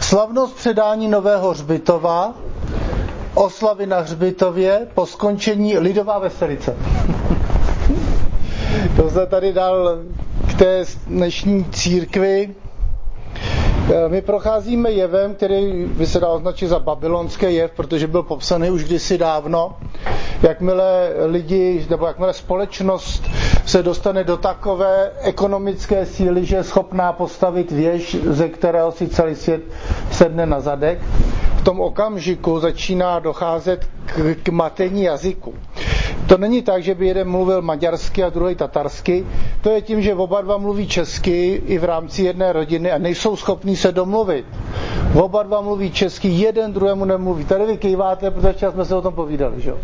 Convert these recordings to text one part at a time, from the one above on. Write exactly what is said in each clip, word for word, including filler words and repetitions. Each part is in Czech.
Slavnost předání nového hřbitova, oslavy na hřbitově po skončení lidová veselice. To se tady dal k té dnešní církvi. My procházíme jevem, který by se dal označit za babylonský jev, protože byl popsaný už kdysi dávno. Jakmile lidi, nebo jakmile společnost se dostane do takové ekonomické síly, že je schopná postavit věž, ze kterého si celý svět sedne na zadek, v tom okamžiku začíná docházet k, k matení jazyku. To není tak, že by jeden mluvil maďarsky a druhý tatarsky. To je tím, že oba dva mluví česky i v rámci jedné rodiny a nejsou schopní se domluvit. Oba dva mluví česky, jeden druhému nemluví. Tady vy kýváte, protože včas jsme se o tom povídali, že jo?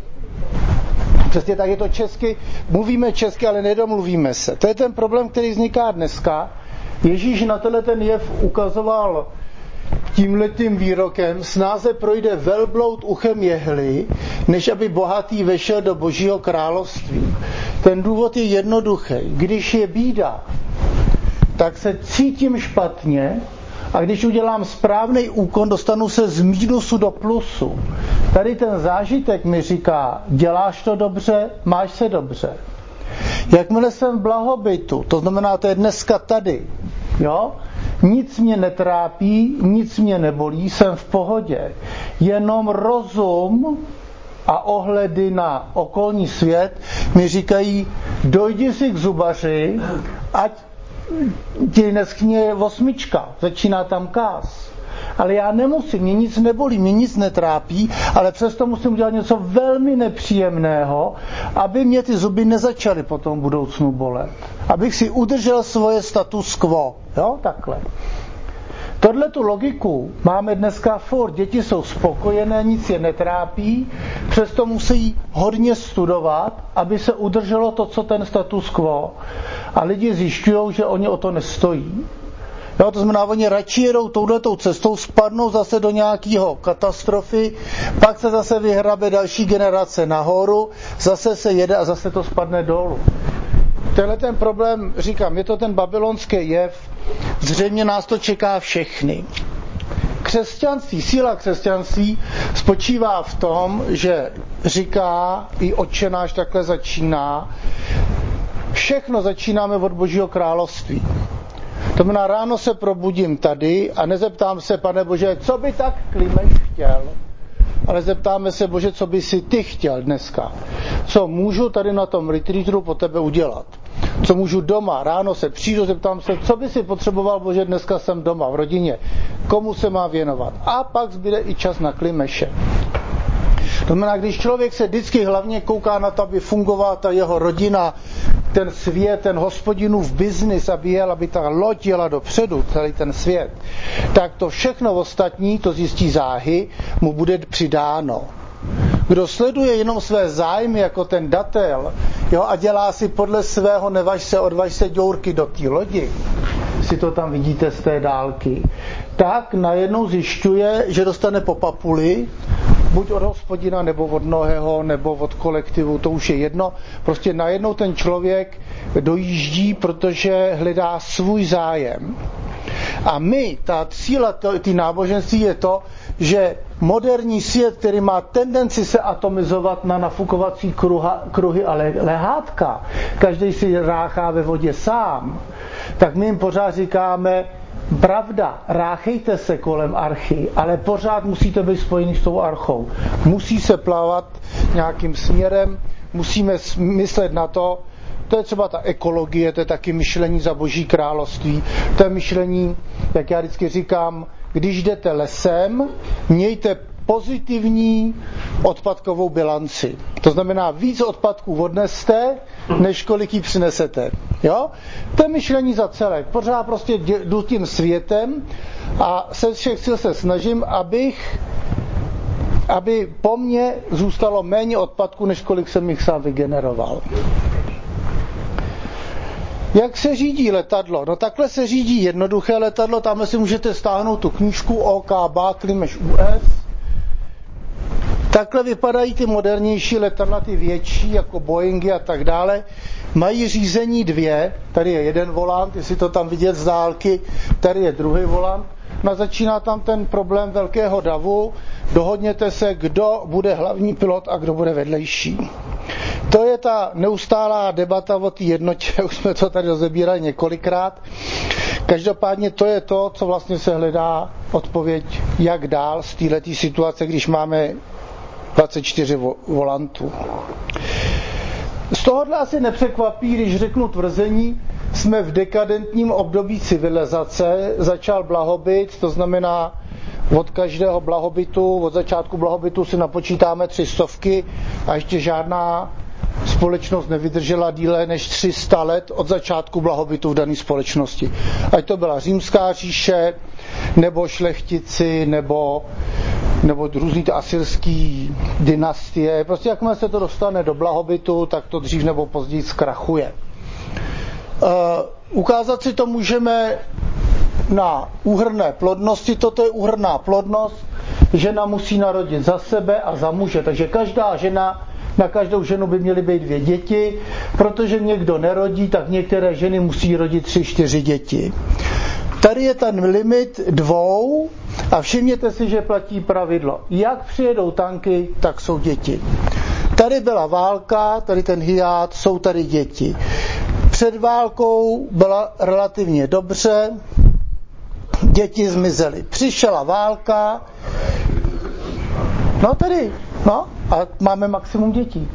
Přesně tak je to česky. Mluvíme česky, ale nedomluvíme se. To je ten problém, který vzniká dneska. Ježíš na tenhle ten jev ukazoval tímhletím výrokem: snáze projde velbloud uchem jehly, než aby bohatý vešel do Božího království. Ten důvod je jednoduchý. Když je bída, tak se cítím špatně, a když udělám správný úkon, dostanu se z mínusu do plusu. Tady ten zážitek mi říká: děláš to dobře, máš se dobře. Jakmile jsem v blahobytu, to znamená, to je dneska tady, jo? Nic mě netrápí, nic mě nebolí, jsem v pohodě. Jenom rozum a ohledy na okolní svět mi říkají: dojdi si k zubaři, ať ti neschně osmička, začíná tam káz. Ale já nemusím, mě nic nebolí, mě nic netrápí, ale přesto musím udělat něco velmi nepříjemného, aby mě ty zuby nezačaly potom v budoucnu bolet. Abych si udržel svoje status quo. Jo, takhle. Tohle tu logiku máme dneska furt. Děti jsou spokojené, nic je netrápí, přesto musí hodně studovat, aby se udrželo to, co ten status quo. A lidi zjišťují, že oni o to nestojí. Jo, to znamená, oni radši jedou touhletou cestou, spadnou zase do nějakého katastrofy, pak se zase vyhrabe další generace nahoru, zase se jede a zase to spadne dolů. Tenhle ten problém, říkám, je to ten babylonský jev, zřejmě nás to čeká všechny. Křesťanství, síla křesťanství spočívá v tom, že říká, i Otče náš takhle začíná, všechno začínáme od Božího království. To znamená, ráno se probudím tady a nezeptám se: Pane Bože, co by tak Klimeš chtěl? Ale zeptáme se: Bože, co by si ty chtěl dneska? Co můžu tady na tom retreatu po tebe udělat? Co můžu doma? Ráno se přijdu, zeptám se: co by si potřeboval, Bože, dneska jsem doma, v rodině. Komu se má věnovat? A pak zbyde i čas na Klimeše. To znamená, když člověk se vždycky hlavně kouká na to, aby fungovala ta jeho rodina, ten svět, ten Hospodinův biznis, aby jel, aby ta loď jela dopředu, celý ten svět, tak to všechno ostatní, to zjistí záhy, mu bude přidáno. Kdo sleduje jenom své zájmy jako ten datel, jo, a dělá si podle svého nevaž se, odvaž se ďourky do té lodi, si to tam vidíte z té dálky, tak najednou zjišťuje, že dostane po papuli, buď od Hospodina, nebo od mnohého, nebo od kolektivu, to už je jedno. Prostě najednou ten člověk dojíždí, protože hledá svůj zájem. A my, ta síla ty náboženství je to, že moderní svět, který má tendenci se atomizovat na nafukovací kruha, kruhy a lehátka, každý si ráchá ve vodě sám, tak my jim pořád říkáme: pravda, ráchejte se kolem archy, ale pořád musíte být spojení s tou archou. Musí se plavat nějakým směrem, musíme myslet na to, to je třeba ta ekologie, to je taky myšlení za Boží království, to je myšlení, jak já vždycky říkám, když jdete lesem, mějte pozitivní odpadkovou bilanci. To znamená, víc odpadků odneste, než kolik jí přinesete. Jo? To je myšlení za celek. Pořád prostě jdu tím světem a se všech sil se snažím, abych aby po mně zůstalo méně odpadků, než kolik jsem jich sám vygeneroval. Jak se řídí letadlo? No takhle se řídí jednoduché letadlo, tamhle si můžete stáhnout tu knížku O K B, Klimeš U S. Takhle vypadají ty modernější letadla, ty větší, jako Boeingy a tak dále. Mají řízení dvě, tady je jeden volant, jestli to tam vidět z dálky, tady je druhý volant. no začíná tam ten problém velkého davu, dohodněte se, kdo bude hlavní pilot a kdo bude vedlejší. To je ta neustálá debata o té jednotě, už jsme to tady rozebírali několikrát. Každopádně to je to, co vlastně se hledá odpověď, jak dál z této situace, když máme dvacet čtyři volantů. Z tohohle asi nepřekvapí, když řeknu tvrzení, jsme v dekadentním období civilizace, začal blahobyt, to znamená od každého blahobytu, od začátku blahobytu si napočítáme tři stovky a ještě žádná společnost nevydržela díle než tři sta let od začátku blahobytu v dané společnosti. Ať to byla římská říše, nebo šlechtici, nebo, nebo různý asyrský dynastie. Prostě jakmile se to dostane do blahobytu, tak to dřív nebo později zkrachuje. Uh, ukázat si to můžeme na úhrnné plodnosti. Toto je úhrnná plodnost. Žena musí narodit za sebe a za muže. Takže každá žena, na každou ženu by měly být dvě děti. Protože někdo nerodí, tak některé ženy musí rodit tři, čtyři děti. Tady je ten limit dvou a všimněte si, že platí pravidlo. Jak přijedou tanky, tak jsou děti. Tady byla válka, tady ten hiát, jsou tady děti. Před válkou byla relativně dobře, děti zmizely. Přišla válka, no tady, no, a máme maximum dětí.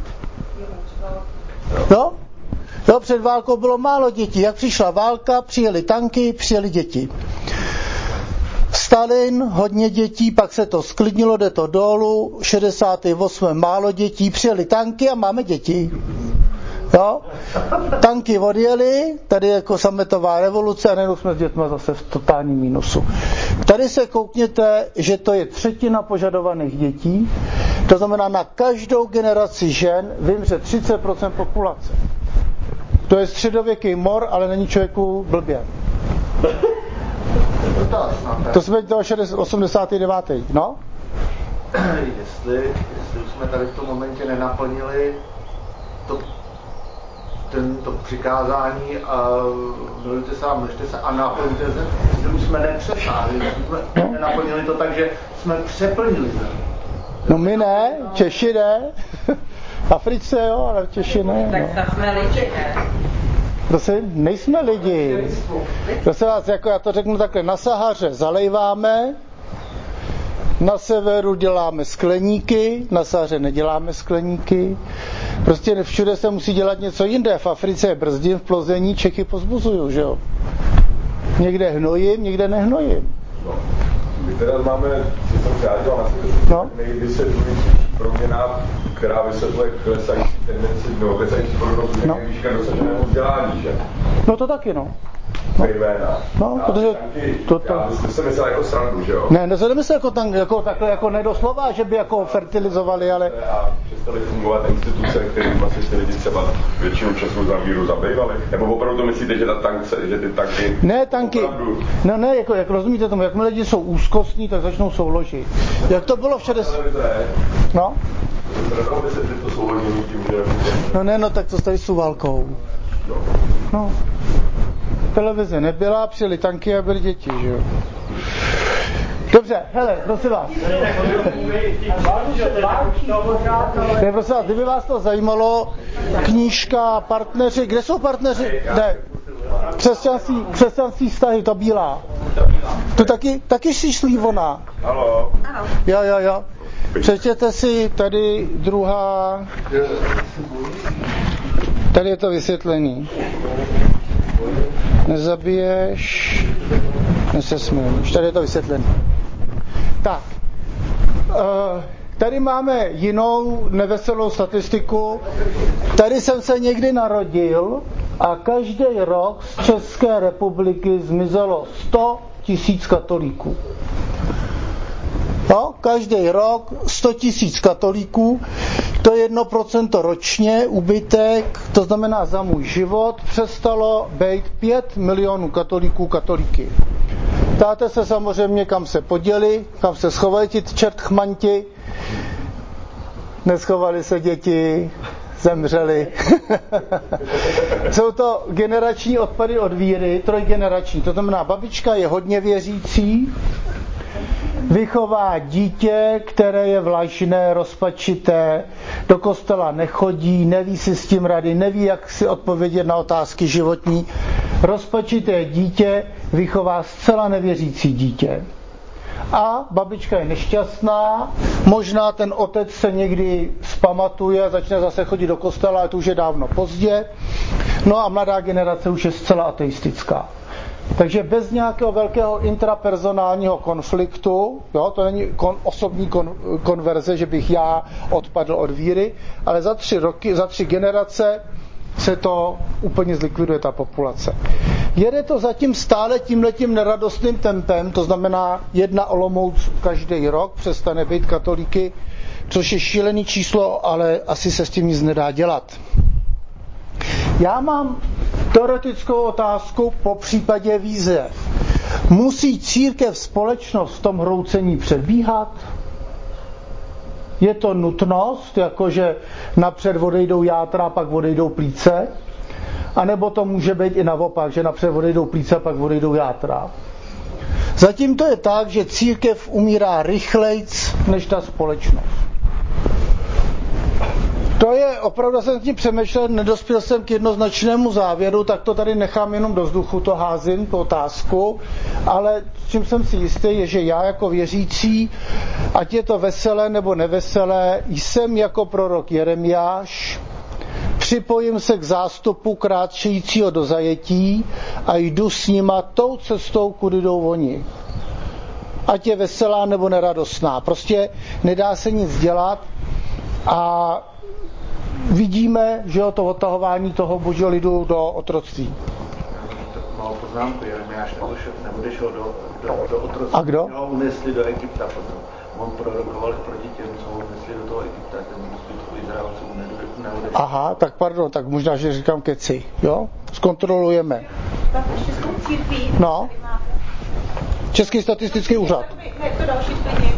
Jo? Jo, před válkou bylo málo dětí. Jak přišla válka, přijeli tanky, přijeli děti. Stalin, hodně dětí, pak se to sklidnilo, jde to dolů, šedesátém osmém málo dětí, přijeli tanky a máme děti. Jo? Tanky odjeli, tady jako sametová revoluce a najednou jsme s dětma zase v totálním mínusu. Tady se koukněte, že to je třetina požadovaných dětí, to znamená na každou generaci žen vymře třicet procent populace. To je středověký mor, ale není člověku blbě. To jsme do osmdesátého devátého No? Jestli, jestli už jsme tady v tom momentě nenaplnili to, tento přikázání a milujte se a mlžte se a naplňte se, že už jsme nepřesáhli, že jsme nenaplnili to tak, že jsme přeplnili zem. No my ne, Češi ne. Africe jo, ale Češi ne. Tak no. Jsme lidi, ne? Prosím, nejsme lidi. Prosím vás, jako já to řeknu takhle, na Sahaře zalejváme, na severu děláme skleníky, na Sahaře neděláme skleníky. Prostě všude se musí dělat něco jinde. V Africe je brzdím, v Plození Čechy pozbuzuju, že jo. Někde hnojím, někde nehnojím. No, my teda máme, že jsem přáděl na světě, no? Nejvysvětlující proměna, která vysvětluje klesající tendenci, no, klesající podobnost no. Výška dosaženého vzdělání, že? No to taky, no. No, no protože to, to... Já jste myslel jako srandu, že jo? Ne, nezvedeme jako, tam, jako takhle, jako nedoslova, že by jako fertilizovali, ale... A přestali fungovat instituce, které vlastně ty lidi třeba většinu času za víru zabývali? Nebo opravdu to myslíte, že, ta tank, že ty tanky... Ne, tanky, opravdu... no ne, jako, jak rozumíte tomu, jakmile lidi jsou úzkostní, tak začnou souložit. Jak to bylo v šedesátém No? No ne, no tak to tady s válkou. No. Televize nebyla, přijeli tanky a byly děti, že jo. Dobře, hele, prosím vás. Ne, prosím vás, kdyby vás to zajímalo, knížka, partneři, kde jsou partneři? Ne. Křesťanství, křesťanství vztahy, ta bílá. Tu taky, taky šíšlí ona. Halo. Jo, jo, jo. Přečtěte si tady druhá. Tady je to vysvětlení. Nezabiješ, nesesmělíš. Tady je to vysvětlené. Tak. Tady máme jinou neveselou statistiku. Tady jsem se někdy narodil a každý rok z České republiky zmizelo sto tisíc katolíků. No, každý rok sto tisíc katolíků, to je jedno procento ročně, úbytek, to znamená za můj život, přestalo být pět milionů katolíků katolíky. Ptáte se samozřejmě, kam se poděli, kam se schovají ti čert chmanti, neschovali se děti, zemřeli. Jsou to generační odpady od víry, trojgenerační. To znamená, babička je hodně věřící, vychová dítě, které je vlažné, rozpačité, do kostela nechodí, neví si s tím rady, neví, jak si odpovědět na otázky životní. Rozpačité dítě vychová zcela nevěřící dítě. A babička je nešťastná, možná ten otec se někdy zpamatuje, začne zase chodit do kostela, ale to už je dávno pozdě. No a mladá generace už je zcela ateistická. Takže bez nějakého velkého intrapersonálního konfliktu, jo, to není kon, osobní kon, konverze, že bych já odpadl od víry, ale za tři roky, za tři generace se to úplně zlikviduje, ta populace. Jede to zatím stále tímhletím neradostným tempem, to znamená jedna Olomouc každý rok přestane být katolíky, což je šílený číslo, ale asi se s tím nic nedá dělat. Já mám teoretickou otázku po případě výzev. Musí církev, společnost v tom hroucení předbíhat? Je to nutnost, jakože napřed odejdou játra, pak odejdou plíce? A nebo to může být i naopak, že napřed odejdou plíce, pak odejdou játra? Zatím to je tak, že církev umírá rychlejc než ta společnost. To je, opravdu jsem s tím přemýšlel, nedospěl jsem k jednoznačnému závěru, tak to tady nechám jenom do vzduchu, to házím, tu otázku, ale s čím jsem si jistý, je, že já jako věřící, ať je to veselé nebo neveselé, jsem jako prorok Jeremiáš, připojím se k zástupu kráčejícího do zajetí a jdu s nima tou cestou, kudy jdou oni. Ať je veselá nebo neradostná. Prostě nedá se nic dělat a vidíme, že jo, to odtahování toho božího lidu do otroctví. Malou poznámku, Jeremiáš neodešel do, do, do otroctví. A kdo? Ho unesli do Egypta potom. On prorokoval proti těm, co ho unesli do toho Egypta, ten zbytku Izraelců neodešel. Aha, tak pardon, tak možná, že říkám keci, jo? Zkontrolujeme. Tak Českou církví. No. Český statistický úřad. Ne, to další stejně.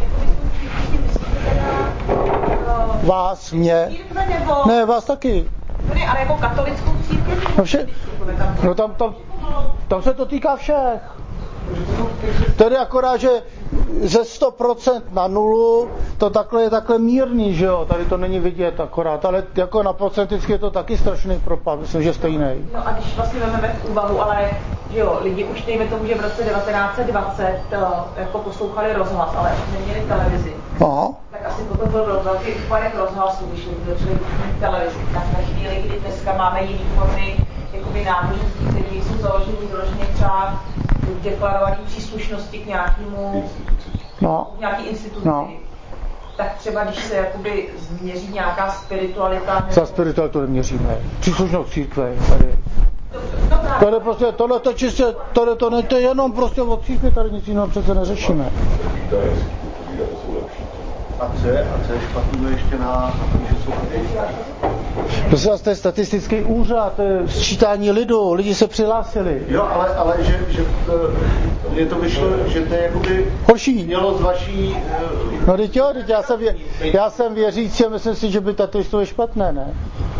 Vás, mě. Církve nebo... Ne, vás taky. Ne, ale jako katolickou církev. No, vše... no tam, tam, tam se to týká všech. Tedy akorát, že ze sto procent na nulu, to takhle je takhle mírný, že jo, tady to není vidět akorát, ale jako na procenticky je to taky strašný propad, myslím, že stejný. No a když vlastně vezmeme v úvahu, ale že jo, lidi už dejme tomu, že v roce devatenáct set dvacet jako poslouchali rozhlas, ale neměli televizi. Aha. Tak asi potom byl velký úpadek rozhlasu, když lidi začali mít televizi. Tak ve chvíli, kdy dneska máme jiný formy jakoby náboženství, které jsou založeny vyloženě třeba deklarované příslušnosti k nějakému no. nějaký instituci. No. Tak třeba když se jakoby změří nějaká spiritualita. Za spiritualitu neměříme. Příslušnost církve tady. No, tady prostě tohle to čistě, tohle to ne, to je jenom prostě od církve, tady nic jiného přece neřešíme. A co je, a co je špatného ještě na, na tom, že jsou ateisté? Prosím vás, to je statistický úřad, to je sčítání lidu, lidi se přihlásili. Jo, ale, ale že, že je to vyšlo, že to je jakoby horší. Mělo z vaší... Uh, no teď jo, teď já jsem, vě, já jsem věřící a myslím si, že by ateistů je špatné, ne?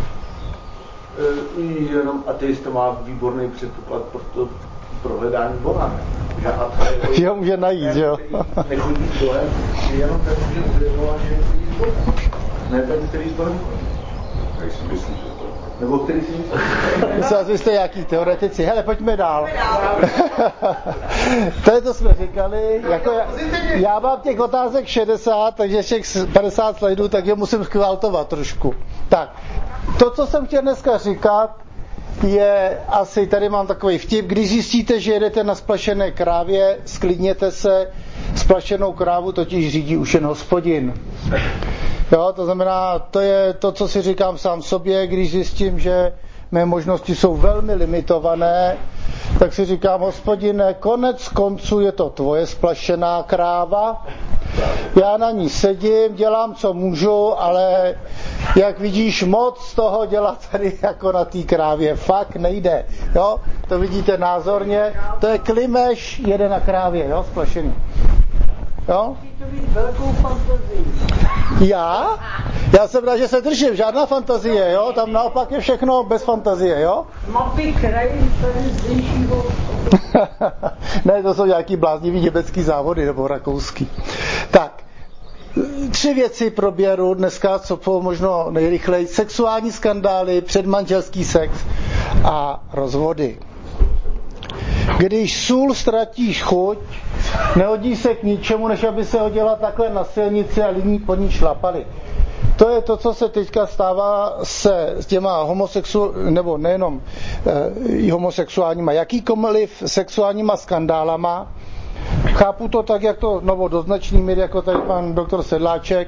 Uh, jenom ateista má výborný předpoklad pro to pro hledání Boha. Že ho může najít, jo? Nechodí s Bohem, je jenom ten může uvědomovat, že nechodí s Bohem. Ne ten, který s Bohem chodí. Jak si myslíš, že to? Nebo který si myslíš? Myslím, že jste nějaký teoretici. Hele, pojďme dál. To je to jsme říkali. Jako já, já mám těch otázek šedesát, takže těch padesát slajdů, takže musím skvaltovat trošku. Tak, to, co jsem chtěl dneska říkat, je asi, tady mám takový vtip, když zjistíte, že jedete na splašené krávě, sklidněte se, splašenou krávu totiž řídí už jen Hospodin. Jo, to znamená, to je to, co si říkám sám sobě, když zjistím, že mé možnosti jsou velmi limitované, tak si říkám, Hospodine, konec konců je to tvoje splašená kráva, já na ní sedím, dělám, co můžu, ale jak vidíš, moc toho dělat tady jako na té krávě fakt nejde. Jo? To vidíte názorně, to je Klimeš, jede na krávě, jo, splašený. Jo? Já? Já jsem rád, že se držím, žádná fantazie, jo? Tam naopak je všechno bez fantazie, jo? Mapy krajin tady zdejšího. Ne, to jsou nějaký bláznivý německý závody, nebo rakouský. Tak, tři věci proběru dneska, co po možno nejrychleji. Sexuální skandály, předmanželský sex a rozvody. Když sůl ztratíš chuť, nehodí se k ničemu, než aby se hodila takhle na silnici a lidi po ní šlapali. To je to, co se teďka stává se s těma homosexuálníma, nebo nejenom eh, homosexuálníma, jakýkoliv sexuálníma skandálama. Chápu to tak, jak to, nebo do značný míry, jako tady pan doktor Sedláček.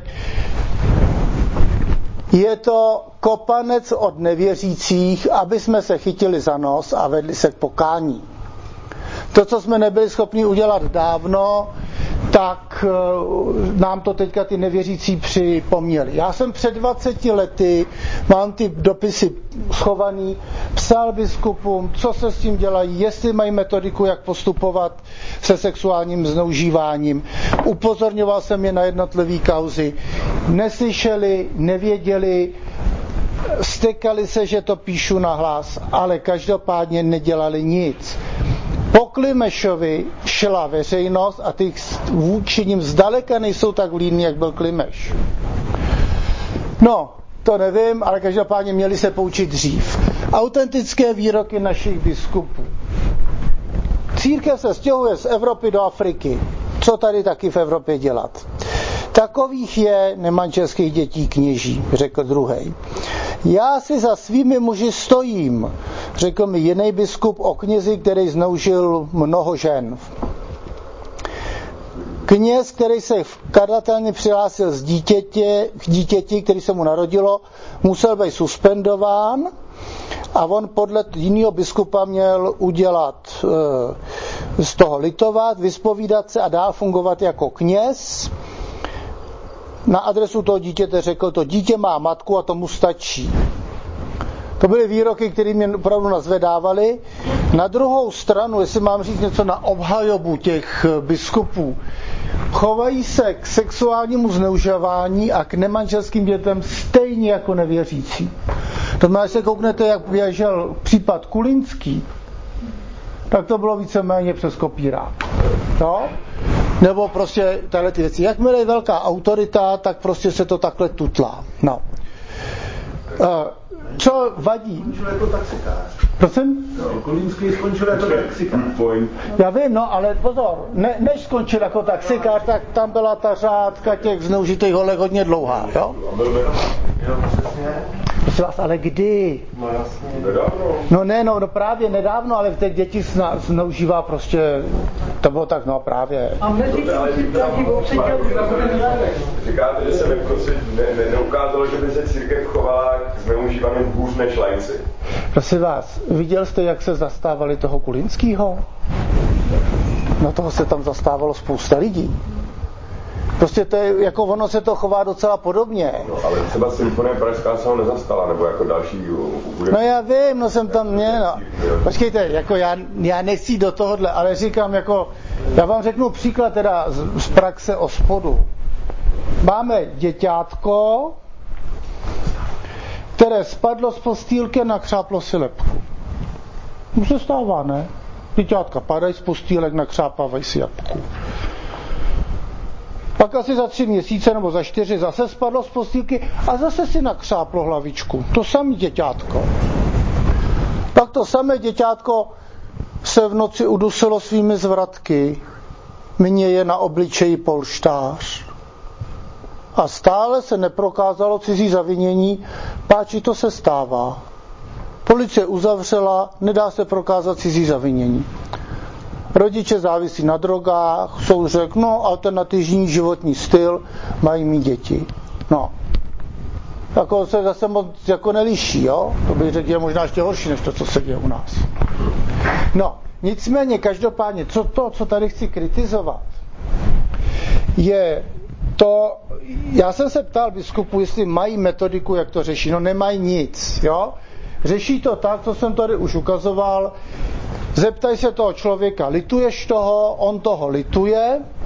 Je to kopanec od nevěřících, aby jsme se chytili za nos a vedli se k pokání. To, co jsme nebyli schopni udělat dávno, tak nám to teďka ty nevěřící připomněli. Já jsem před dvaceti lety, mám ty dopisy schovaný, psal biskupům, co se s tím dělají, jestli mají metodiku, jak postupovat se sexuálním zneužíváním. Upozorňoval jsem je na jednotlivé kauzy. Neslyšeli, nevěděli, stekali se, že to píšu nahlas, ale každopádně nedělali nic. Po Klimešovi šla veřejnost a ty vůči nim zdaleka nejsou tak vlídní, jak byl Klimeš. No, to nevím, ale každopádně měli se poučit dřív. Autentické výroky našich biskupů. Církev se stěhuje z Evropy do Afriky. Co tady taky v Evropě dělat? Takových je nemanželských dětí kněží, řekl druhej. Já si za svými muži stojím, řekl mi jiný biskup o knězi, který zneužil mnoho žen. Kněz, který se kadatelně přihlásil z dítětě, k dítěti, který se mu narodilo, musel být suspendován a on podle jiného biskupa měl udělat z toho litovat, vyspovídat se a dál fungovat jako kněz. Na adresu toho dítěte řekl, to dítě má matku a tomu stačí. To byly výroky, které mě opravdu nazvedávaly. Na druhou stranu, jestli mám říct něco na obhajobu těch biskupů, chovají se k sexuálnímu zneužívání a k nemanželským dětem stejně jako nevěřící. To znamená, když se kouknete, jak běžel případ Kulinský, tak to bylo víceméně přes kopírák. No? Nebo prostě tahle ty věci. Jakmile je velká autorita, tak prostě se to takhle tutlá. No. Uh, co vadí? Skončil jako taxikář. Prosím? No, Kolínský skončil jako taxikář. Já vím, no, ale pozor, ne, než skončil jako taxikář, tak tam byla ta řádka těch zneužitých holek hodně dlouhá, jo? Jo, přesně. Prosím vás, ale kdy? No jasně. No ne, no, no právě nedávno, ale těch děti zna, zneužívá prostě, to bylo tak, no právě. A mezi tím si taky občetěl. Říkáte, že se neprosím, ne, ne, neukázalo, že by se církev chovala k zneužívaným hůř než lajci. Prosím vás, viděl jste, jak se zastávali toho Kulinskýho? No toho se tam zastávalo spousta lidí. Prostě to je, jako ono se to chová docela podobně. No, ale třeba Symfonie Pražská se ho nezastala, nebo jako další... Bude... No já vím, no jsem tam mě, no. Počkejte, jako já, já nechci do tohohle, ale říkám jako, já vám řeknu příklad teda z, z praxe o spodu. Máme děťátko, které spadlo z postýlky a nakřáplo si lepku. Už se stává, ne? Děťátka padají z postýlek, nakřápávají si jabku. Pak asi za tři měsíce nebo za čtyři zase spadlo z postýlky a zase si nakřáplo hlavičku. To samé děťátko. Pak to samé děťátko se v noci udusilo svými zvratky. Mně je na obličeji polštář. A stále se neprokázalo cizí zavinění, páči to se stává. Policie uzavřela, nedá se prokázat cizí zavinění. Rodiče závisí na drogách, soud řekl, no, alternativní životní styl, mají mít děti. No. Jako se zase moc jako neliší, jo? To bych řekl, je možná ještě horší, než to, co se děje u nás. No, nicméně, každopádně, co to, co tady chci kritizovat, je to, já jsem se ptal biskupů, jestli mají metodiku, jak to řeší. No, nemají nic, jo? Řeší to tak, co jsem tady už ukazoval. Zeptaj se toho člověka, lituješ toho, on toho lituje,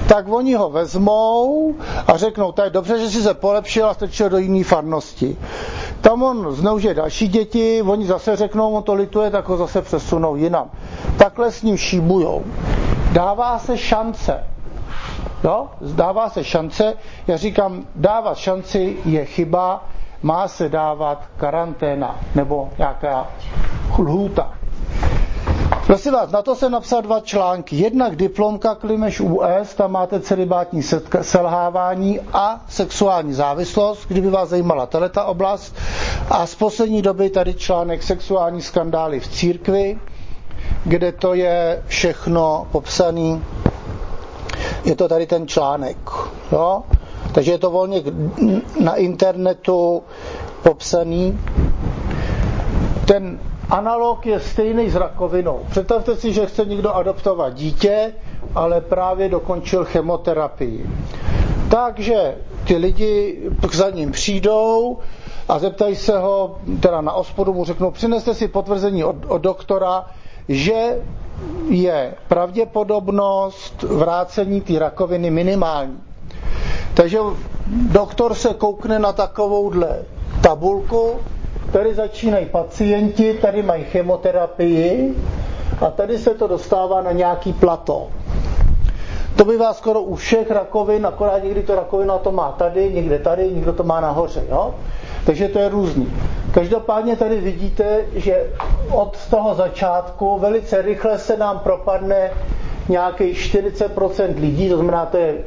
tak oni ho vezmou a řeknou, tak dobře, že si se polepšil a strčil do jiné farnosti. Tam on zneužije další děti, oni zase řeknou, on to lituje, tak ho zase přesunou jinam. Takhle s ním šíbujou. Dává se šance. Jo? Dává se šance. Já říkám, dávat šanci je chyba, má se dávat karanténa nebo nějaká lhůta. Prosím vás, na to jsem napsal dva články. Jednak diplomka Klimeš U S, tam máte celibátní selhávání a sexuální závislost, kdyby vás zajímala tato oblast. A z poslední doby tady článek sexuální skandály v církvi, kde to je všechno popsaný. Je to tady ten článek. Jo? Takže je to volně na internetu popsaný. Ten analog je stejný s rakovinou. Představte si, že chce někdo adoptovat dítě, ale právě dokončil chemoterapii. Takže ty lidi za ním přijdou a zeptají se ho, teda na ospodu mu řeknou, přineste si potvrzení od, od doktora, že je pravděpodobnost vrácení té rakoviny minimální. Takže doktor se koukne na takovouhle tabulku, tady začínají pacienti, tady mají chemoterapii a tady se to dostává na nějaký plato. To bývá skoro u všech rakovin, akorát někdy to rakovina to má tady, někde tady, někdo to má nahoře. Jo? Takže to je různý. Každopádně tady vidíte, že od toho začátku velice rychle se nám propadne nějakých čtyřicet procent lidí, to znamená, to je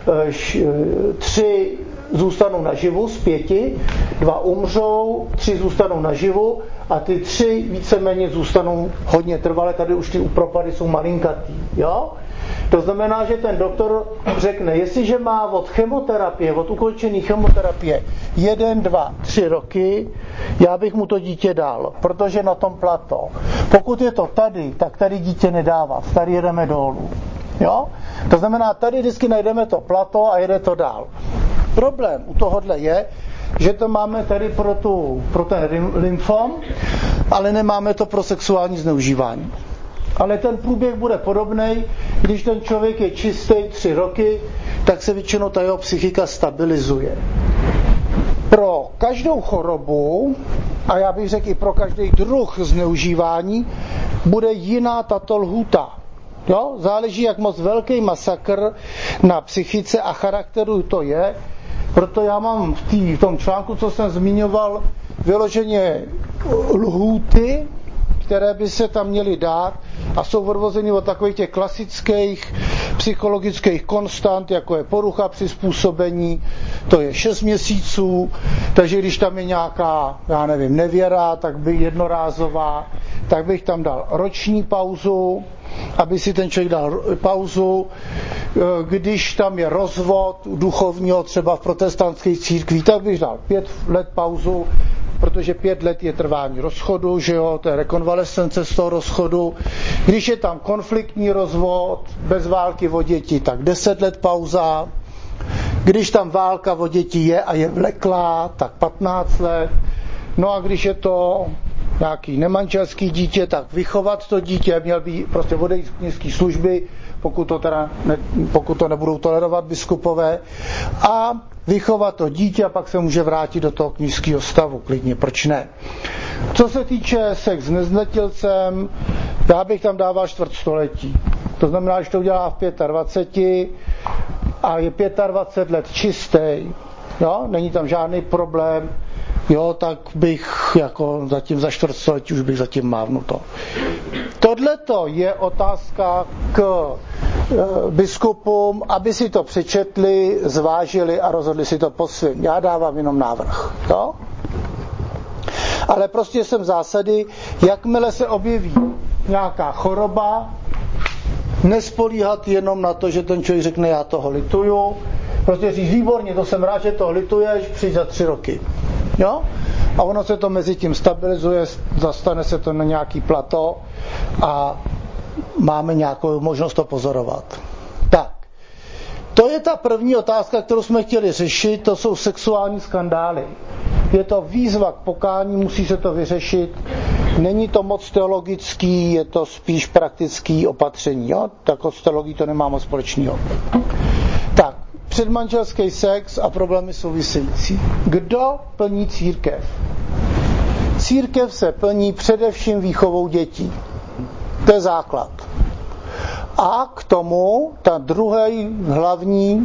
tři zůstanou naživu z pěti, dva umřou, tři zůstanou naživu a ty tři víceméně zůstanou hodně trvale, tady už ty propady jsou malinkatý. Jo? To znamená, že ten doktor řekne, jestliže má od chemoterapie, od ukončení chemoterapie jeden, dva, tři roky, já bych mu to dítě dal, protože na tom plato. Pokud je to tady, tak tady dítě nedává, tady jedeme dolů. Jo? To znamená, tady vždycky najdeme to plato a jede to dál. Problém u tohohle je, že to máme tady pro, tu, pro ten lymfom, ale nemáme to pro sexuální zneužívání. Ale ten průběh bude podobný, když ten člověk je čistý tři roky, tak se většinou ta jeho psychika stabilizuje. Pro každou chorobu, a já bych řekl i pro každý druh zneužívání, bude jiná tato lhůta. Jo? Záleží, jak moc velký masakr na psychice a charakteru to je. Proto já mám v, tý, v tom článku, co jsem zmiňoval, vyloženě lhůty, které by se tam měly dát a jsou odvozeny od takových těch klasických psychologických konstant, jako je porucha přizpůsobení, to je šest měsíců, takže když tam je nějaká, já nevím, nevěra, tak by jednorázová, tak bych tam dal roční pauzu, aby si ten člověk dal pauzu, když tam je rozvod duchovního, třeba v protestantských církví, tak bych dal pět let pauzu, protože pět let je trvání rozchodu, že jo, to je rekonvalescence z toho rozchodu. Když je tam konfliktní rozvod, bez války o děti, tak deset let pauza. Když tam válka o děti je a je vleklá, tak patnáct let. No a když je to nějaký nemanželský dítě, tak vychovat to dítě, měl by prostě odejít z kněžské služby, pokud to, teda ne, pokud to nebudou tolerovat biskupové, a vychovat to dítě a pak se může vrátit do toho kněžského stavu, klidně, proč ne. Co se týče sex s nezletilcem, já bych tam dával čtvrtstoletí. To znamená, že to udělá v dvacet pět a je dvacet pět let čistý, jo? Není tam žádný problém, jo, tak bych jako zatím za čtvrtstoletí už bych zatím mávnuto. Tohleto je otázka k biskupům, aby si to přečetli, zvážili a rozhodli si to po svým. Já dávám jenom návrh. Jo? Ale prostě jsem zásady, jakmile se objeví nějaká choroba, nespolíhat jenom na to, že ten člověk řekne, já toho lituju. Prostě říct, výborně, to jsem rád, že toho lituješ, přijď za tři roky. Jo? A ono se to mezi tím stabilizuje, zastane se to na nějaký plato a máme nějakou možnost to pozorovat. Tak, to je ta první otázka, kterou jsme chtěli řešit, to jsou sexuální skandály. Je to výzva k pokání, musí se to vyřešit. Není to moc teologický, je to spíš praktický opatření. Jo? Tak s teologií to nemá moc společného. předmanželský sex a problémy související. Kdo plní církev? Církev se plní především výchovou dětí. To je základ. A k tomu ta druhý hlavní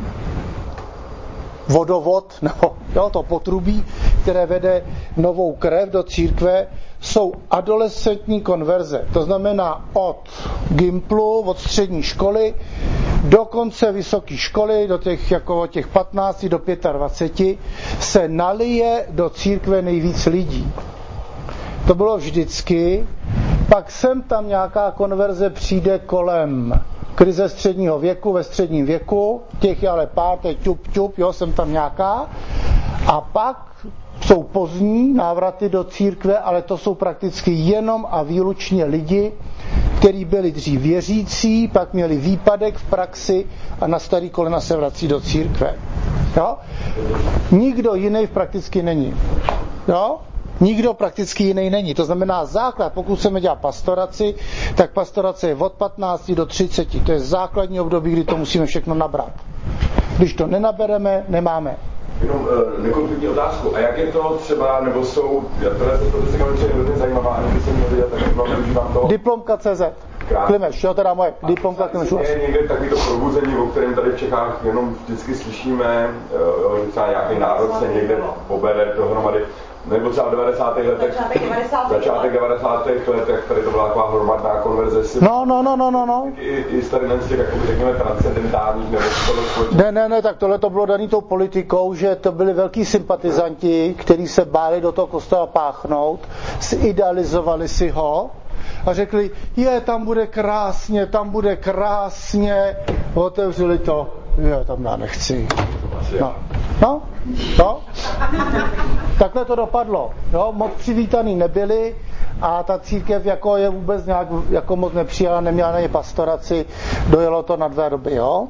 vodovod, nebo jo, to potrubí, které vede novou krev do církve, jsou adolescentní konverze. To znamená od gymplu, od střední školy, do konce vysoké školy, do těch, jako od těch patnácti do dvaceti pěti, se nalije do církve nejvíc lidí. To bylo vždycky. Pak sem tam nějaká konverze přijde kolem krize středního věku, ve středním věku, těch je ale pár, to je ťup, ťup, jo, jsem tam nějaká. A pak jsou pozdní návraty do církve, ale to jsou prakticky jenom a výlučně lidi, kteří byli dřív věřící, pak měli výpadek v praxi a na starý kolena se vrací do církve. Jo? Nikdo jiný prakticky není. Jo? Nikdo prakticky jiný není. To znamená základ, pokud chceme dělat pastoraci, tak pastorace je od patnácti do třiceti. To je základní období, kdy to musíme všechno nabrat. Když to nenabereme, nemáme. Jenom uh, nekonfliktní otázku. A jak je to třeba, nebo jsou, já tohle statistika je hrozně zajímavá, ani když jsem nevěděl, tak vám využívám toho. Diplomka tečka cé zet. Klimeš, jo, teda moje diplomka Klimeš. Je někde takový to probuzení, o kterém tady v Čechách jenom vždycky slyšíme, jo, že třeba nějaký národ se někde pobere dohromady. Nebo třeba v devadesátých letech, začátek devadesátých letech, tady to byla taková hromadná konverze. No, no, no, no, no, no. I, i z tady z těch, jakoby řekněme, transcendentálních nebo společných. Ne, ne, ne, tak tohle to bylo daný tou politikou, že to byli velký sympatizanti, kteří se báli do toho kostela páchnout, zidealizovali si ho a řekli, je, tam bude krásně, tam bude krásně, otevřeli to, je, tam já nechci. No, no, no. Takhle to dopadlo. Jo? Moc přivítaný nebyli a ta církev jako je vůbec nějak jako moc nepřijala, neměla na ně pastoraci, dojelo to na dvě doby. Jo?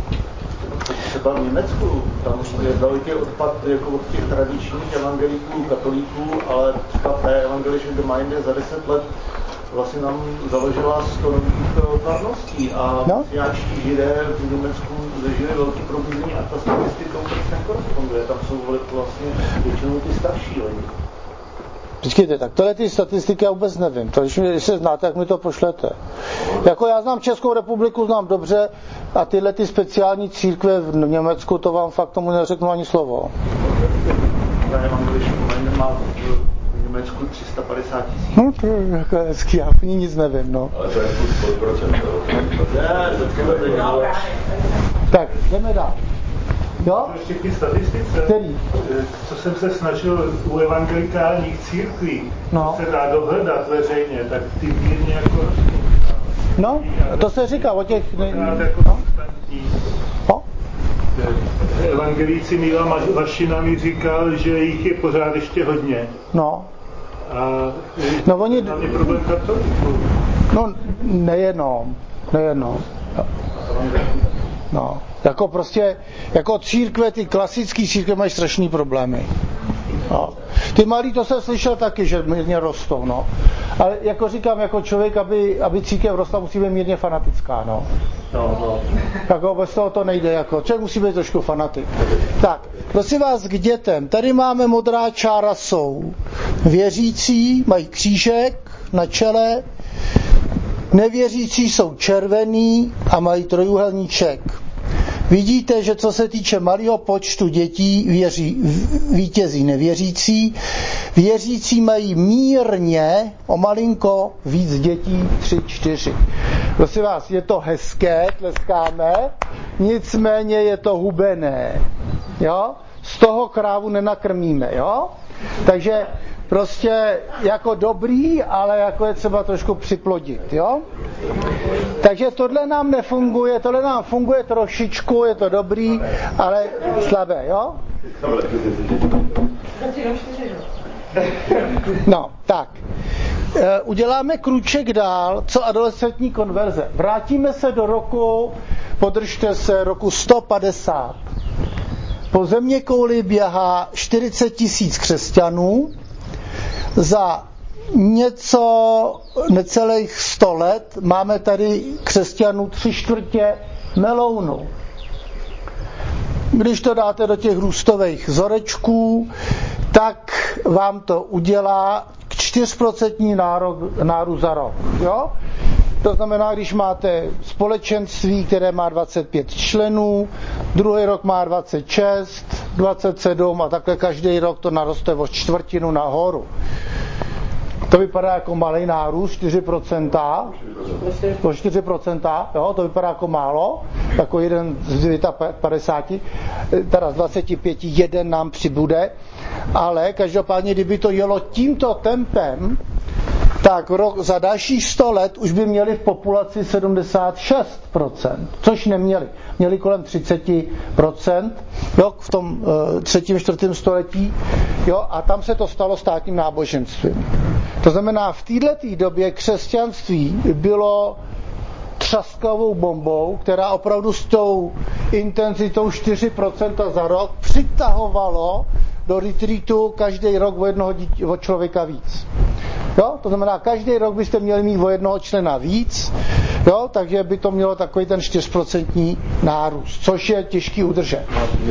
Třeba v Německu, tam je veliký odpad jako od těch tradičních evangeliků, katolíků, ale třeba té Evangelische Gemeinde za deset let vlastně nám založila sto nových farností a no? mesiáčtí židé v Německu zažili velký probuzení a ta statistika vůbec nekoresponduje. Tam jsou vlastně většinou ty starší lidi. Počkejte, tak tohle ty statistiky já vůbec nevím. To, když se znáte, jak mi to pošlete. Jako já znám Českou republiku, znám dobře a tyhle ty speciální církve v Německu, to vám fakt tomu neřeknu ani slovo. Ta Evangelische Gemeinde má v Německu tři sta padesát tisíc. No to je jako hezký, já o ní nic nevím, no. Ale to je půl procent. Tak, jdeme dál. Jo? Ještě k té statistice, Který? Co jsem se snažil u evangelikálních církví, no. se dá dohledat veřejně, tak ty mírně jako... No, to se říká o těch... Jako no? No? Evangelíci Míla Vašina mi říkal, že jich je pořád ještě hodně. No. A no oni... hlavně problém katolíků. No, nejenom. Nejenom. No. no. Jako prostě, jako církve, ty klasické církve mají strašný problémy. No. Ty malí, to jsem slyšel taky, že mírně rostou, no. Ale jako říkám, jako člověk, aby, aby církev rostla, musí být mírně fanatická, no. No, no. Jako bez toho to nejde, jako člověk musí být trošku fanatik. Tak, prosím vás k dětem. Tady máme modrá čára, jsou věřící, mají křížek na čele, nevěřící jsou červený a mají trojúhelníček. Vidíte, že co se týče malého počtu dětí, věří, vítězí nevěřící. Věřící mají mírně, o malinko víc dětí, tři, čtyři. Prosím vás, je to hezké, tleskáme, nicméně je to hubené. Jo? Z toho krávu nenakrmíme, jo? Takže prostě jako dobrý, ale jako je třeba trošku připlodit, jo? Takže tohle nám nefunguje, tohle nám funguje trošičku, je to dobrý, ale slabé, jo? No, tak. E, uděláme krůček dál, co adolescentní konverze. Vrátíme se do roku, podržte se, roku sto padesát. Po zeměkouli běhá čtyřicet tisíc křesťanů, za něco necelých sto let máme tady křesťanů tři čtvrtě melounu. Když to dáte do těch růstových vzorečků, tak vám to udělá čtyři procenta nárůst za rok. Jo? To znamená, když máte společenství, které má dvacet pět členů, druhý rok má dvacet šest, dvacet sedm a takhle každý rok to naroste o čtvrtinu nahoru. To vypadá jako malý nárůst, čtyři procenta, o čtyři procenta, jo, to vypadá jako málo, jako jeden z padesáti, teda z dvaceti pěti jeden nám přibude, ale každopádně, kdyby to jelo tímto tempem, tak rok, za dalších sto let už by měli v populaci sedmdesát šest procent, což neměli. Měli kolem třicet procent, jo, v tom uh, třetím, čtvrtém století, jo, a tam se to stalo státním náboženstvím. To znamená, v této době křesťanství bylo třaskavou bombou, která opravdu s tou intenzitou čtyři procenta za rok přitahovalo do retreatu každý rok o jednoho dítě, o člověka víc. Jo? To znamená, každý rok byste měli mít o jednoho člena víc, jo? Takže by to mělo takový ten čtyři procenta nárůst, což je těžký udržet.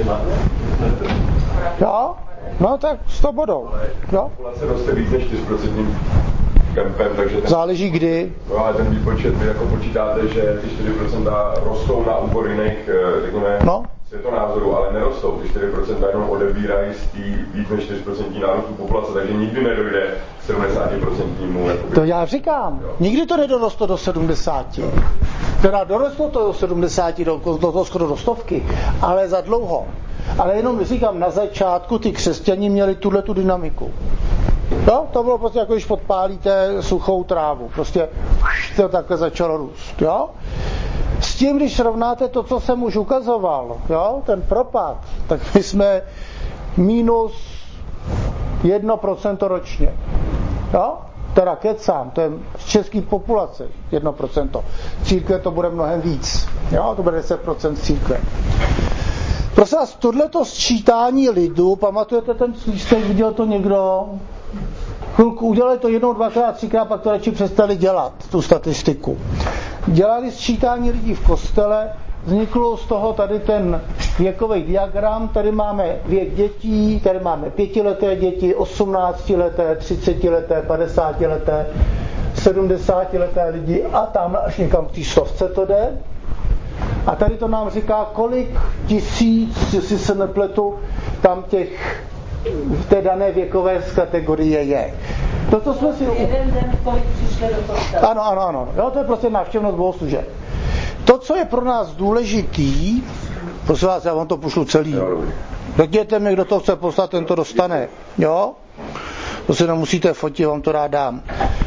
Jo? No tak s to bodou. Jo? Populace roste víc než čtyři procenta tempem, takže ten, záleží kdy. No, ale ten výpočet, vy jako počítáte, že ty čtyři procenta rostou na úkor jiných, řekněme, no. světonázorů, ale nerostou. Ty čtyři procenta jenom odebírají z tý víc než čtyři procenta nárůstu populace, takže nikdy nedojde k sedmdesát procent. To já říkám. Jo. Nikdy to nedorostlo do sedmdesáti. Teda dorostlo to do sedmdesáti, do, do toho skoro do stovky, ale za dlouho. Ale jenom říkám, na začátku ty křesťani měli tuhletu dynamiku. Jo? To bylo prostě jako když podpálíte suchou trávu. Prostě to takhle začalo růst. Jo? S tím, když srovnáte to, co jsem už ukazoval, jo? Ten propad, tak my jsme minus jedno procento ročně. Jo? Teda kecám, to je z české populace jedno procento. Církve to bude mnohem víc. Jo? To bude deset procent církve. Prosím vás, tohleto sčítání lidu, pamatujete ten lístek, viděl to někdo? Chvilku udělali to jednou, dvakrát, třikrát, pak to radši přestali dělat, tu statistiku. Dělali sčítání lidí v kostele, vzniklo z toho tady ten věkový diagram, tady máme věk dětí, tady máme pětileté děti, osmnáctileté, třicetileté, padesátileté, sedmdesátileté lidi a tam až někam k té stovce to jde. A tady to nám říká, kolik tisíc, jestli se nepletu, tam těch v té dané věkové kategorie je. To, co jsme si... Jeden den, kolik přišli do kostela. Ano, ano, ano. Jo, to je prostě návštěvnost bohoslužeb. To, co je pro nás důležitý, prosím vás, já vám to pošlu celý. Řekněte mi, kdo to chce poslat, ten to dostane. Jo? To si nemusíte fotit, vám to rád dám.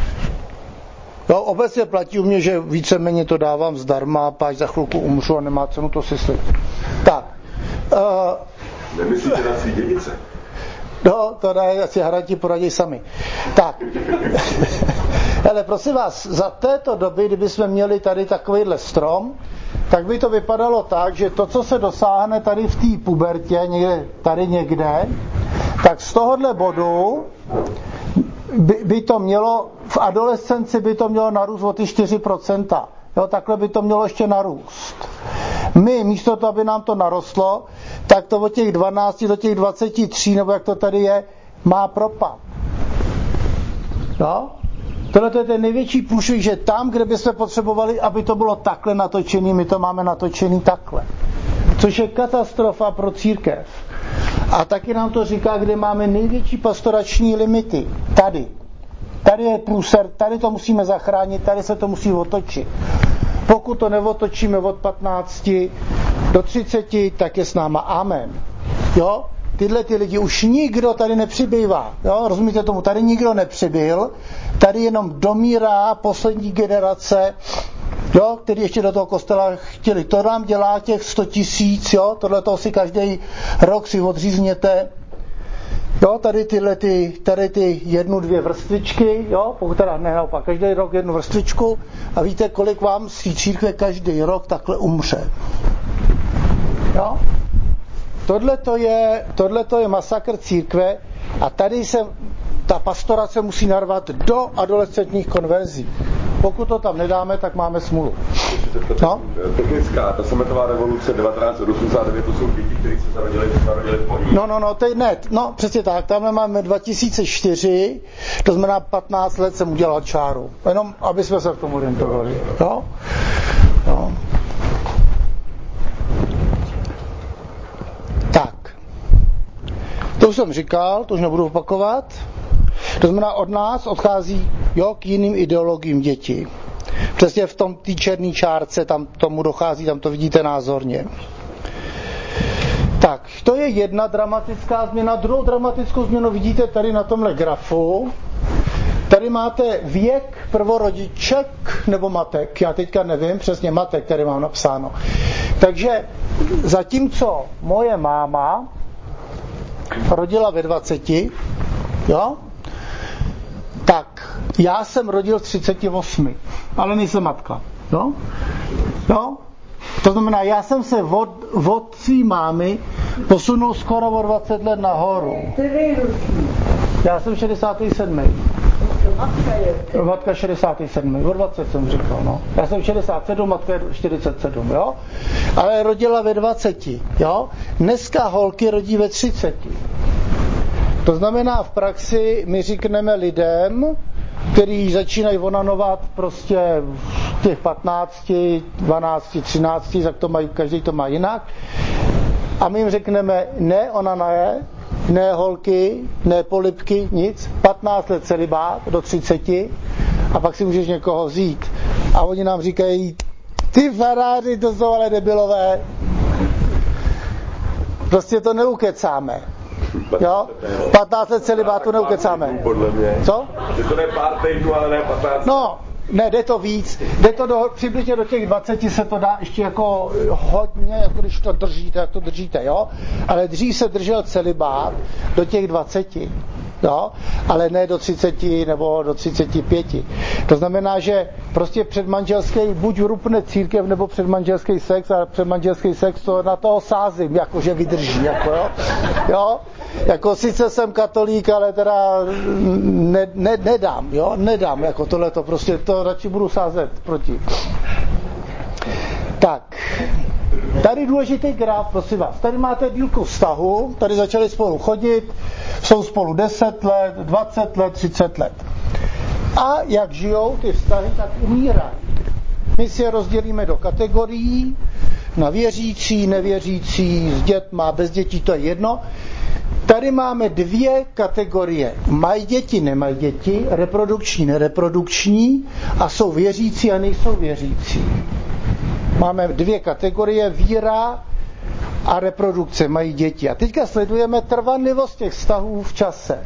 Jo, obecně platí u mě, že víceméně to dávám zdarma, páč za chvilku umřu a nemá cenu to si slit. Tak. Uh, Nemyslíte na svý dědice? No, to ne, asi hranti poradí sami. Tak. Ale prosím vás, za této doby, kdybychom měli tady takovýhle strom, tak by to vypadalo tak, že to, co se dosáhne tady v té pubertě, někde, tady někde, tak z tohohle bodu by, by to mělo, v adolescenci by to mělo narůst o ty čtyři procenta. Jo, takhle by to mělo ještě narůst. My, místo toho, aby nám to narostlo, tak to od těch dvanácti do těch dvaceti tří, nebo jak to tady je, má propad. No? Tohle je ten největší průšvih, že tam, kde bychom potřebovali, aby to bylo takhle natočený, my to máme natočený takhle. Což je katastrofa pro církev. A taky nám to říká, kde máme největší pastorační limity. Tady. Tady je průser, tady to musíme zachránit, tady se to musí otočit. Pokud to neotočíme od patnácti do třiceti, tak je s náma amen. Jo? Tyhle ty lidi už nikdo tady nepřibývá. Jo? Rozumíte tomu? Tady nikdo nepřibyl. Tady jenom domírá poslední generace, jo? Který ještě do toho kostela chtěli. To nám dělá těch sto tisíc, jo? Tohle toho si každý rok si odřízněte. Jo, tady tyhle ty, tady ty jednu, dvě vrstvičky, jo, pokud teda ne, naopak, každý rok jednu vrstvičku a víte, kolik vám z té církve každý rok takhle umře. Jo? Tohleto je, tohleto je masakr církve a tady se ta pastorace musí narvat do adolescentních konverzí. Pokud to tam nedáme, tak máme smůlu. no? Technická, ta sametová revoluce devatenáct osmdesát devět, to jsou děti, které se zarodily, zarodily po ní. No, no, no, teď ne, no, přesně tak, tam máme dva tisíce čtyři, to znamená patnáct let jsem udělal čáru, jenom aby jsme se v tom orientovali, jo? No. Tak, to už jsem říkal, to už nebudu opakovat, to znamená od nás odchází, jo, k jiným ideologiím děti. Přesně v tom té černé čárce tam tomu dochází, tam to vidíte názorně. Tak, to je jedna dramatická změna. Druhou dramatickou změnu vidíte tady na tomhle grafu. Tady máte věk prvorodiček nebo matek. Já teďka nevím, přesně matek, tady mám napsáno. Takže zatímco moje máma rodila ve dvaceti, jo? Tak, já jsem rodil v třiceti osmi, ale nejsem matka. Jo? Jo? To znamená, já jsem se od, od svý mámy posunul skoro o dvacet let nahoru. Já jsem šedesátý sedmý. Matka šedesátý sedmý. O dvacet jsem říkal, no. Já jsem šedesát sedm, matka je čtyřicet sedm, jo. Ale rodila ve dvaceti, jo. Dneska holky rodí ve třiceti. To znamená, v praxi my říkneme lidem, který začínají onanovat prostě v těch patnácti, dvanácti, třinácti, tak to mají, každý to má jinak. A my jim řekneme, ne onanaje, ne holky, ne polibky, nic, patnáct let celibát do třiceti a pak si můžeš někoho vzít. A oni nám říkají, ty faráři, to jsou ale debilové. Prostě to neukecáme. Jo? patnáct let celibátu neukecáme. Podle mě. Co? Že to ne pár týdnů, ale ne patnáct. No, ne, jde to víc. Jde to do, přibližně do těch dvaceti se to dá ještě jako hodně, jako když to držíte, jak to držíte, jo? Ale dřív se držel celibát do těch dvaceti, jo? Ale ne do třiceti nebo do třiceti pěti. To znamená, že prostě předmanželský buď rupne církev nebo předmanželský sex, ale předmanželský sex to na toho sázím, jakože vydrží, jako jo? Jo? Jako sice jsem katolík, ale teda ne, ne, nedám, jo? Nedám, jako tohleto, prostě to radši budu sázet proti. Tak, tady důležitý graf, prosím vás. Tady máte dílku vztahu, tady začali spolu chodit, jsou spolu deset let, dvacet let, třicet let. A jak žijou ty vztahy, tak umírají. My si je rozdělíme do kategorií, na věřící, nevěřící, s dětma, bez dětí, to je jedno. Tady máme dvě kategorie. Mají děti, nemají děti, reprodukční, nereprodukční a jsou věřící a nejsou věřící. Máme dvě kategorie, víra a reprodukce, mají děti. A teďka sledujeme trvanlivost těch vztahů v čase.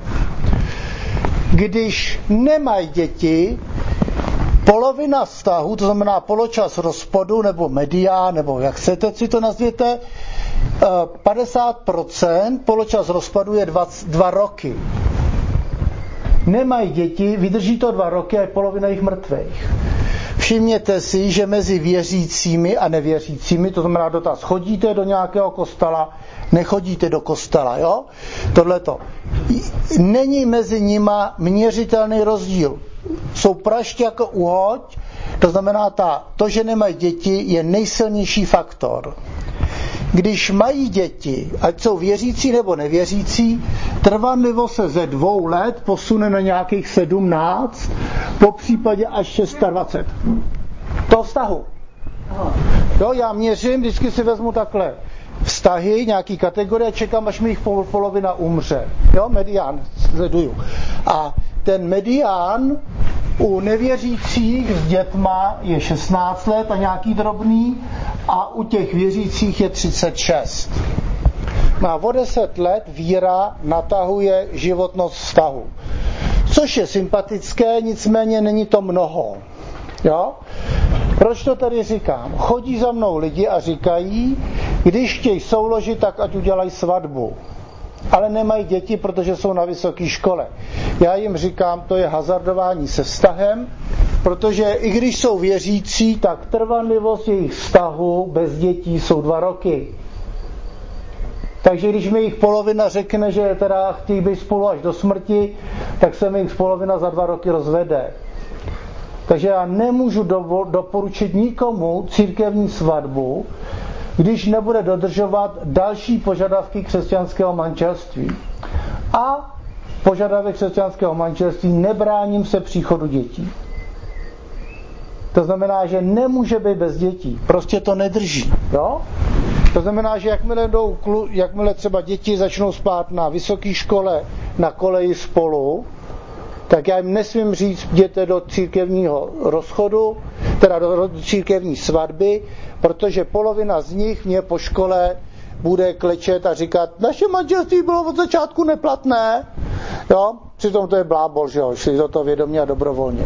Když nemají děti, polovina vztahu, to znamená poločas rozpadu nebo media, nebo jak chcete si to nazvěte, padesát procent, poločas rozpadu je dva, dva roky. Nemají děti, vydrží to dva roky a je polovina jich mrtvých. Všimněte si, že mezi věřícími a nevěřícími, to znamená dotaz, chodíte do nějakého kostela, nechodíte do kostela, jo? Tohleto. Není mezi nima měřitelný rozdíl. Jsou prašť jako uhoď, to znamená ta, to, že nemají děti, je nejsilnější faktor. Když mají děti, ať jsou věřící nebo nevěřící, trvanlivost se ze dvou let posune na nějakých sedmnáct, po případě až dvacet šest. To vztahu. Jo, já měřím, vždycky si vezmu takhle vztahy, nějaký kategorie, čekám, až mi jich polovina umře. Jo, medián sleduju. A ten medián u nevěřících s dětma je šestnáct let a nějaký drobný a u těch věřících je třicet šest. Na o deset let víra natahuje životnost vztahu. Což je sympatické, nicméně není to mnoho. Jo? Proč to tady říkám? Chodí za mnou lidi a říkají, když chtějí souložit, tak ať udělají svatbu. Ale nemají děti, protože jsou na vysoké škole. Já jim říkám, to je hazardování se vztahem, protože i když jsou věřící, tak trvanlivost jejich vztahu bez dětí jsou dva roky. Takže když mi jich polovina řekne, že teda chtějí být spolu až do smrti, tak se mi jich polovina za dva roky rozvede. Takže já nemůžu do, doporučit nikomu církevní svatbu, když nebude dodržovat další požadavky křesťanského manželství. A požadavek křesťanského manželství nebráním se příchodu dětí. To znamená, že nemůže být bez dětí. Prostě to nedrží. Jo? To znamená, že jakmile, jdou, jakmile třeba děti začnou spát na vysoké škole, na koleji spolu, tak já jim nesmím říct, jděte do církevního rozchodu, teda do církevní svatby, protože polovina z nich mě po škole bude klečet a říkat, naše manželství bylo od začátku neplatné. Jo? Přitom to je blábol, že jo, šli do toho vědomě a dobrovolně.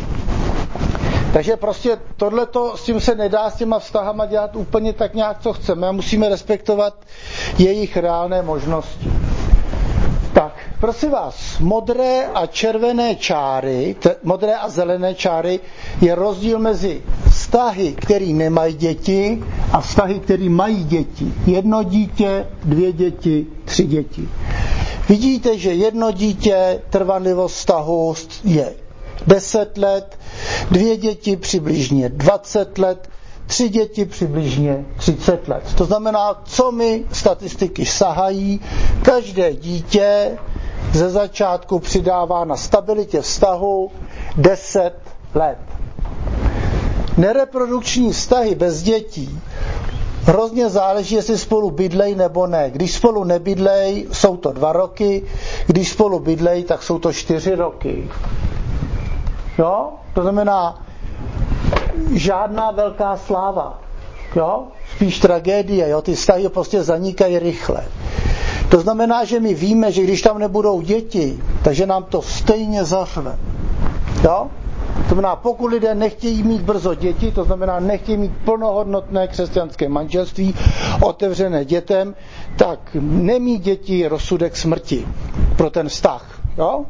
Takže prostě tohleto, s tím se nedá s těma vztahama dělat úplně tak nějak, co chceme. Musíme respektovat jejich reálné možnosti. Tak, prosím vás, modré a červené čáry, te, modré a zelené čáry je rozdíl mezi vztahy, který nemají děti, a vztahy, který mají děti. Jedno dítě, dvě děti, tři děti. Vidíte, že jedno dítě, trvanlivost vztahu je deset let, dvě děti přibližně dvacet let, tři děti přibližně třicet let. To znamená, co mi statistiky sahají, každé dítě ze začátku přidává na stabilitě vztahu deset let. Nereprodukční vztahy bez dětí hrozně záleží, jestli spolu bydlej nebo ne. Když spolu nebydlej, jsou to dva roky, když spolu bydlej, tak jsou to čtyři roky. Jo? To znamená, žádná velká sláva. Jo? Spíš tragédie. Jo? Ty vztahy prostě zanikají rychle. To znamená, že my víme, že když tam nebudou děti, takže nám to stejně zařve. Jo? To znamená, pokud lidé nechtějí mít brzo děti, to znamená, nechtějí mít plnohodnotné křesťanské manželství, otevřené dětem, tak nemít děti je rozsudek smrti pro ten vztah. Jo?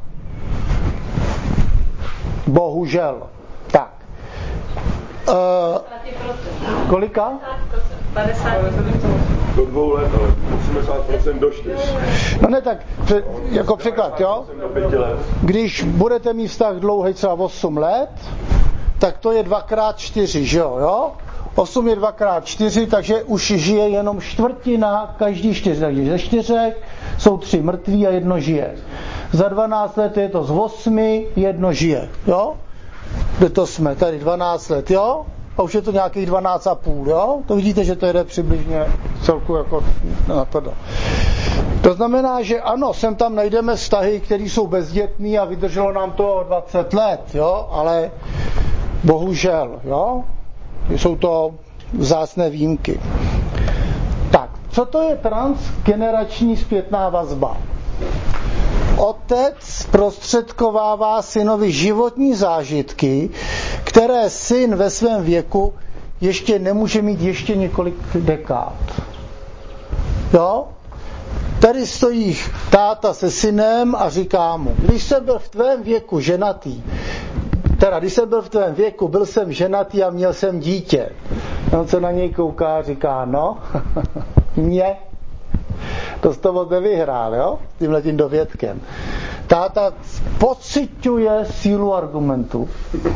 Bohužel. Tak. Uh, kolika? padesát Do dvou let, ale osmdesát procent do čtyř. No ne, tak jako překlad, jo? Když budete mít vztah dlouhý třeba osm let, tak to je dvakrát čtyři, že jo? jo? osm je dvakrát čtyři, takže už žije jenom čtvrtina každý čtyři. Takže ze čtyřek jsou tři mrtví a jedno žije. Za dvanáct let je to z osmi, jedno žije, jo? Kde to jsme? Tady dvanáct let, jo? A už je to nějakých dvanáct a půl, jo? To vidíte, že to jde přibližně celku jako na to. To znamená, že ano, sem tam najdeme vztahy, které jsou bezdětný a vydrželo nám to dvacet let, jo? Ale bohužel, jo? Jsou to vzácné výjimky. Tak, co to je transgenerační zpětná vazba? Otec zprostředkovává synovi životní zážitky, které syn ve svém věku ještě nemůže mít ještě několik dekád. Jo? Tady stojí táta se synem a říká mu, když jsem byl v tvém věku ženatý, teda když jsem byl v tvém věku, byl jsem ženatý a měl jsem dítě. On se na něj kouká a říká, no, mě. To z toho nevyhrál, jo? S tímhletím dovědkem. Táta pociťuje sílu argumentu.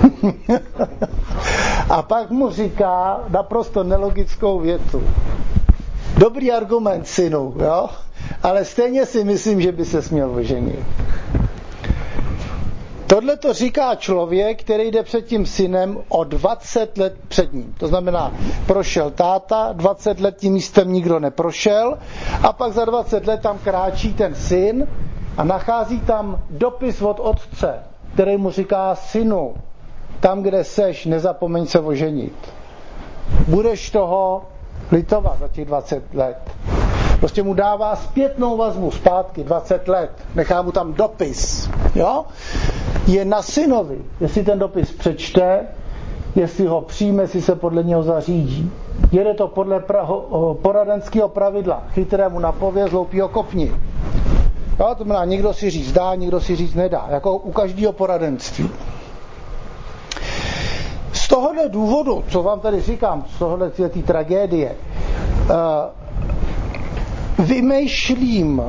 A pak mu říká naprosto nelogickou větu. Dobrý argument, synu, jo? Ale stejně si myslím, že by se směl oženit. Tohle to říká člověk, který jde před tím synem o dvacet let před ním. To znamená, prošel táta, dvacet let tím místem nikdo neprošel a pak za dvacet let tam kráčí ten syn a nachází tam dopis od otce, který mu říká, synu, tam, kde seš, nezapomeň se oženit. Budeš toho litovat za těch dvacet let. Prostě mu dává zpětnou vazbu zpátky, dvacet let. Nechá mu tam dopis. Jo? Je na synovi, jestli ten dopis přečte, jestli ho přijme, jestli se podle něho zařídí. Jede to podle praho, poradenského pravidla. Chytrému napověz, hloupýho kopni. Jo? To znamená, někdo si říct dá, někdo si říct nedá. Jako u každého poradenství. Z tohohle důvodu, co vám tady říkám, z tohohle té tragédie, uh, vymýšlím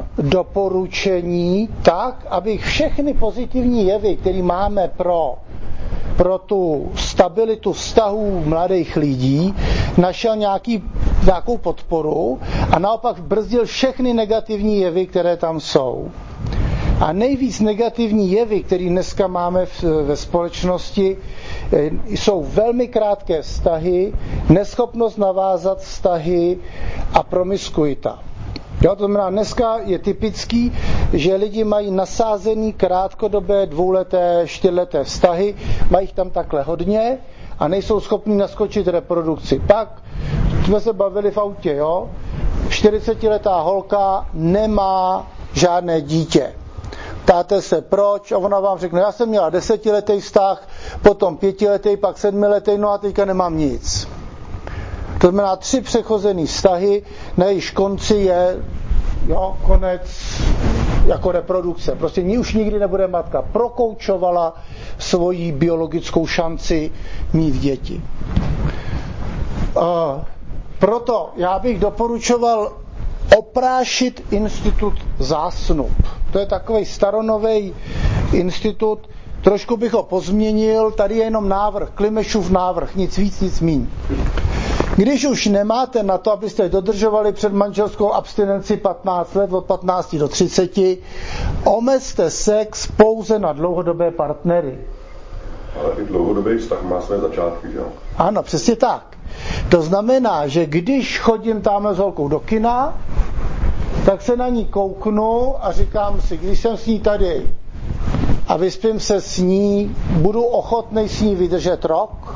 doporučení tak, abych všechny pozitivní jevy, které máme pro pro tu stabilitu vztahů mladých lidí našel nějaký, nějakou podporu a naopak brzdil všechny negativní jevy, které tam jsou. A nejvíc negativní jevy, které dneska máme v, ve společnosti, jsou velmi krátké vztahy, neschopnost navázat vztahy a promiskuita. Jo, to znamená, dneska je typický, že lidi mají nasázený krátkodobé dvouleté, čtyřleté vztahy, mají jich tam takhle hodně a nejsou schopní naskočit reprodukci. Pak jsme se bavili v autě, jo, čtyřicetiletá holka nemá žádné dítě. Ptáte se proč a ona vám řekne, já jsem měla desetiletý vztah, potom pětiletý, pak sedmiletý, no a teďka nemám nic. To znamená tři přechozený vztahy, na jejíž konci je jo, konec jako reprodukce. Prostě ní už nikdy nebude matka. Prokoučovala svoji biologickou šanci mít děti. Uh, proto já bych doporučoval oprášit institut zásnub. To je takový staronový institut, trošku bych ho pozměnil, tady je jenom návrh, Klimešův návrh, nic víc, nic míň. Když už nemáte na to, abyste dodržovali předmanželskou abstinenci patnáct let, od patnácti do třiceti, omezte sex pouze na dlouhodobé partnery. Ale i dlouhodobý vztah má své začátky, že jo? Ano, přesně tak. To znamená, že když chodím tamhle s holkou do kina, tak se na ní kouknu a říkám si, když jsem s ní tady a vyspím se s ní, budu ochotnej s ní vydržet rok?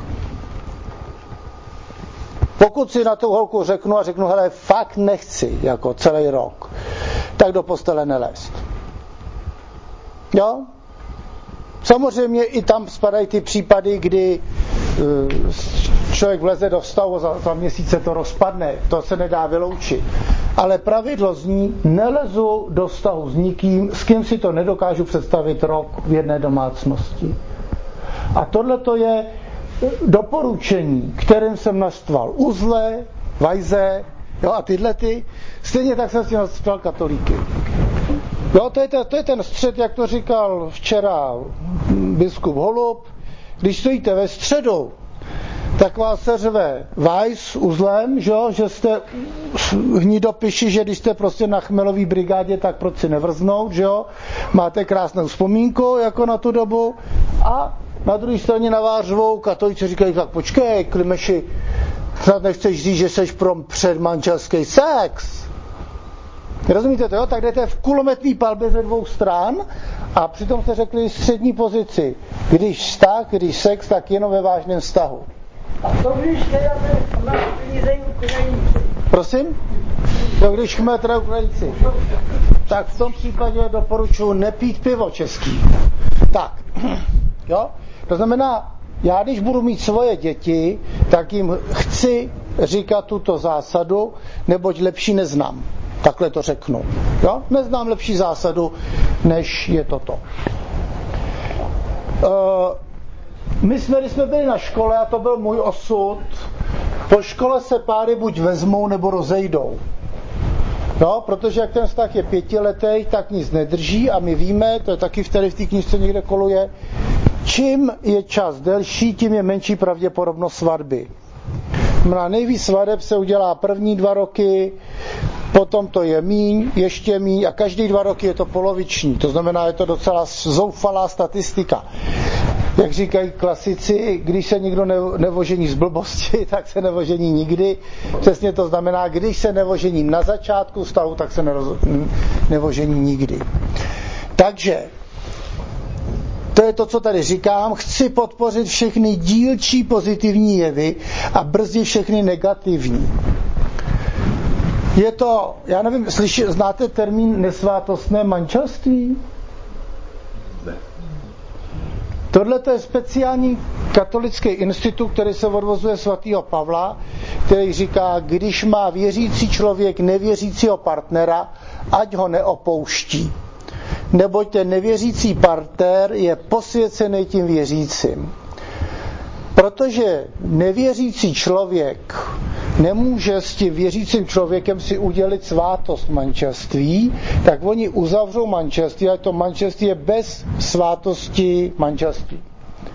Pokud si na tu holku řeknu a řeknu, hele, fakt nechci, jako celý rok, tak do postele nelézt. Jo? Samozřejmě i tam spadají ty případy, kdy člověk vleze do vztahu, za, za měsíce to rozpadne, to se nedá vyloučit. Ale pravidlo zní, nelezu do vztahu s nikým, s kým si to nedokážu představit rok v jedné domácnosti. A tohle to je doporučení, kterým jsem naštval uzle, vajze, jo, a tyhle ty. Stejně tak jsem si naštval katolíky. Jo, to je, ten, to je ten střed, jak to říkal včera biskup Holub. Když stojíte ve středu, tak vás seřve vajs uzlem, že, že jste hnidopiši, že když jste prostě na chmelový brigádě, tak proč si nevrznout, že jo? Máte krásnou vzpomínku jako na tu dobu. A na druhé straně navářovou katolíci říkají, tak počkej, Klimeši, snad nechceš říct, že seš pro předmanželský sex. Rozumíte to, jo? Tak jdete v kulometný palbě ze dvou stran a přitom jste řekli střední pozici. Když vztah, když sex, tak jenom ve vážném vztahu. A to když teda chmátří Ukrajinci. Prosím? To když chmátří Ukrajinci. Tak v tom případě doporučuji nepít pivo český. Tak, jo? To znamená, já když budu mít svoje děti, tak jim chci říkat tuto zásadu, neboť lepší neznám. Takhle to řeknu. Jo? Neznám lepší zásadu, než je toto. Uh, my jsme, když jsme byli na škole, a to byl můj osud, po škole se páry buď vezmou, nebo rozejdou. No, protože jak ten vztah je pětiletý, tak nic nedrží a my víme, to je taky v té, v té knížce někde koluje, čím je čas delší, tím je menší pravděpodobnost svatby. Na nejvíc svadeb se udělá první dva roky, potom to je míň, ještě míň a každý dva roky je to poloviční. To znamená, je to docela zoufalá statistika. Jak říkají klasici, když se nikdo nevožení z blbosti, tak se nevožení nikdy. Přesně to znamená, když se nevožení na začátku vztahu, tak se nevožení nikdy. Takže to je to, co tady říkám. Chci podpořit všechny dílčí pozitivní jevy a brzdit všechny negativní. Je to, já nevím, slyši, znáte termín nesvátostné manželství? Ne. Tohle je speciální katolický institut, který se odvozuje svatého Pavla, který říká, když má věřící člověk nevěřícího partnera, ať ho neopouští. Neboť ten nevěřící partner je posvěcený tím věřícím. Protože nevěřící člověk nemůže s tím věřícím člověkem si udělit svátost manželství, tak oni uzavřou manželství, ale to manželství je bez svátosti manželství.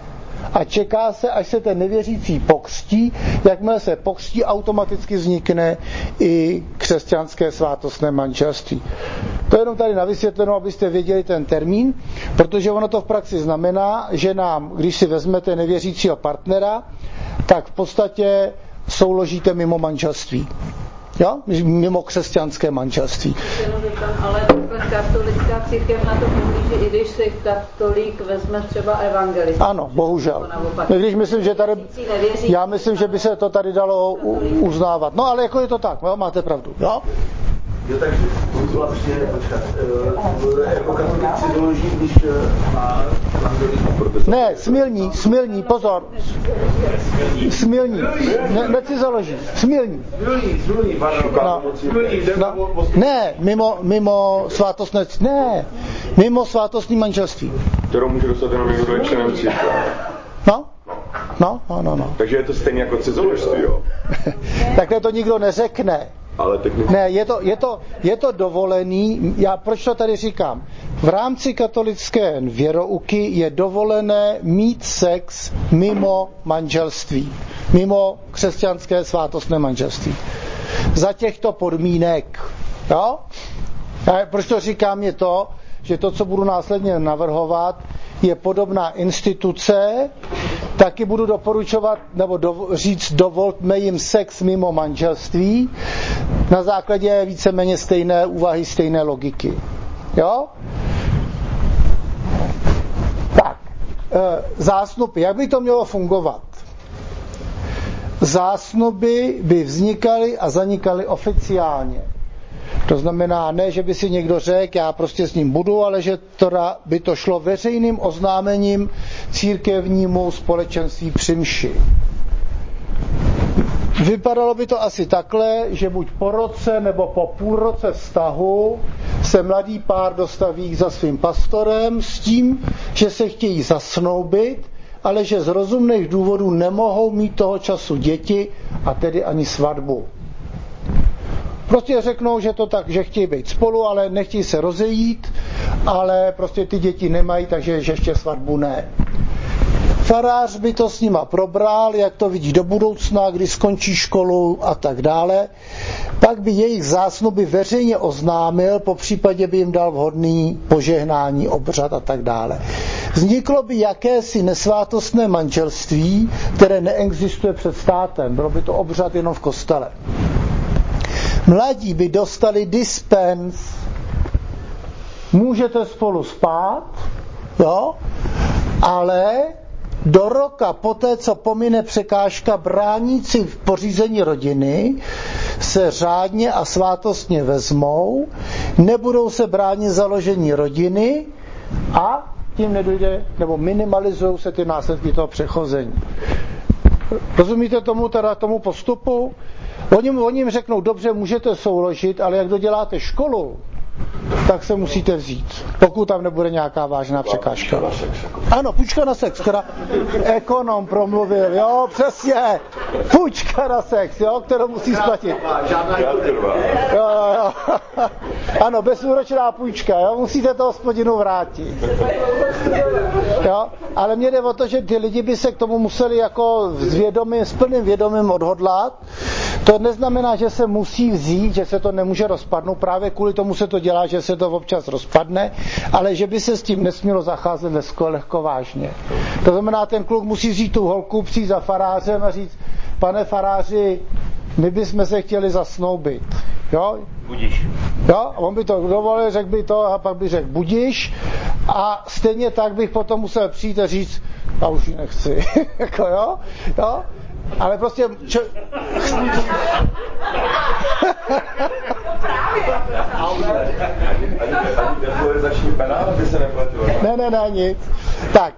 a čeká se, až se ten nevěřící pokřtí. Jakmile se pokřtí, automaticky vznikne i křesťanské svátostné manželství. To je jenom tady na vysvětlenou, abyste věděli ten termín, protože ono to v praxi znamená, že nám, když si vezmete nevěřícího partnera, tak v podstatě souložíte mimo manželství. Jo? Mimo křesťanské manželství. Ale katolická církev na to pohlíží, i když si katolík vezme třeba evangelista. Ano, bohužel. Když myslím, že tady, já myslím, že by se to tady dalo uznávat. No ale jako je to tak, jo? Máte pravdu. Jo? Jo, takže vlastně, počkat, jako katolíci doloží, když má Ne, smilní, smilní, pozor. Smilní, ne, neci založí, smilní. Smilní, smilní, no. no. Ne, mimo, mimo svátostné, ne, mimo svátostní manželství. Kterou může dostat jenom někdo, kdo je členem církve. No, no, no, no, no. Takže je to stejně jako cizoložství, jo? Takhle to nikdo neřekne. Ale technicky... Ne, je to, je, to, je to dovolený, já proč to tady říkám? V rámci katolické věrouky je dovolené mít sex mimo manželství, mimo křesťanské svátostné manželství. Za těchto podmínek. Jo? A proč to říkám je to, že to, co budu následně navrhovat, je podobná instituce, taky budu doporučovat, nebo do, říct, dovolte jim sex mimo manželství, na základě víceméně stejné úvahy, stejné logiky. Jo? Tak, zásnuby. Jak by to mělo fungovat? Zásnuby by vznikaly a zanikaly oficiálně. To znamená, ne, že by si někdo řekl, já prostě s ním budu, ale že teda by to šlo veřejným oznámením církevnímu společenství při mši. Vypadalo by to asi takhle, že buď po roce nebo po půl roce vztahu se mladý pár dostaví za svým pastorem s tím, že se chtějí zasnoubit, ale že z rozumných důvodů nemohou mít toho času děti a tedy ani svatbu. Prostě řeknou, že to tak, že chtějí být spolu, ale nechtějí se rozejít, ale prostě ty děti nemají, takže že ještě svatbu ne. Farář by to s nima probral, jak to vidí do budoucna, kdy skončí školu a tak dále. Pak by jejich zásnuby veřejně oznámil, po případě by jim dal vhodný požehnání, obřad a tak dále. Vzniklo by jakési nesvátostné manželství, které neexistuje před státem. Bylo by to obřad jenom v kostele. Mladí by dostali dispens. Můžete spolu spát, jo, ale do roka poté, co pomine překážka bránící v pořízení rodiny, se řádně a svátostně vezmou, nebudou se bránit založení rodiny a tím nedojde, nebo minimalizují se ty následky toho přechození. Rozumíte tomu, teda tomu postupu? Oni, oni jim řeknou, dobře, můžete souložit, ale jak doděláte školu, tak se musíte vzít, pokud tam nebude nějaká vážná překážka. Ano, půjčka na sex, která ekonom promluvil, jo, přesně, půjčka na sex, jo, kterou musí splatit. Jo, jo, jo. Ano, bezúročná půjčka, jo, musíte to hospodinu vrátit. Jo, ale mně jde o to, že ty lidi by se k tomu museli jako s vědomím, s plným vědomím odhodlat. To neznamená, že se musí vzít, že se to nemůže rozpadnout, právě kvůli tomu se to dělá, že se to občas rozpadne, ale že by se s tím nesmělo zacházet lehko vážně. To znamená, ten kluk musí vzít tu holku, přijít za farářem a říct, pane faráři, my bychom se chtěli zasnoubit. Jo? Budiš. Jo? A on by to dovolil, řekl by to a pak by řekl budiš a stejně tak bych potom musel přijít a říct, já už ji nechci. Jako jo? Jo? Ale prostě... Čo... ne, ne, ne, nic. Tak.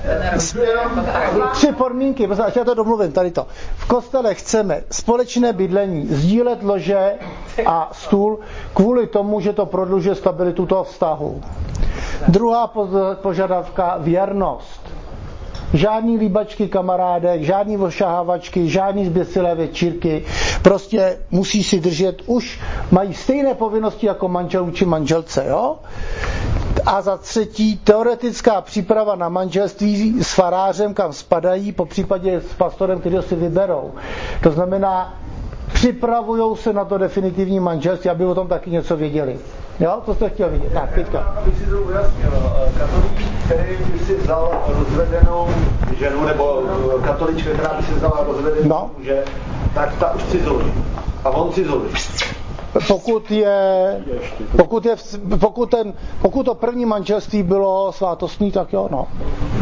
Tři podmínky, ať já to domluvím, tady to. V kostele chceme společné bydlení, sdílet lože a stůl kvůli tomu, že to prodlužuje stabilitu toho vztahu. Druhá požadavka, věrnost. Žádný líbačky kamarádek, žádný ošahávačky, žádný zběsilé večírky. Prostě musí si držet, už mají stejné povinnosti jako manžel či manželce, jo? A za třetí, teoretická příprava na manželství s farářem, kam spadají, po případě s pastorem, kterého si vyberou. To znamená, připravujou se na to definitivní manželství, aby o tom taky něco věděli. Jo, to jste chtěl vidět. Tak, teďka. Abych si to ujasnil, katolík, který by si vzal rozvedenou ženu, nebo katolička, která by si vzala rozvedenou no. muže, tak ta už cizoloží. A on cizoloží. Pokud je, pokud je, pokud ten, pokud to první manželství bylo svátostný, tak jo, no.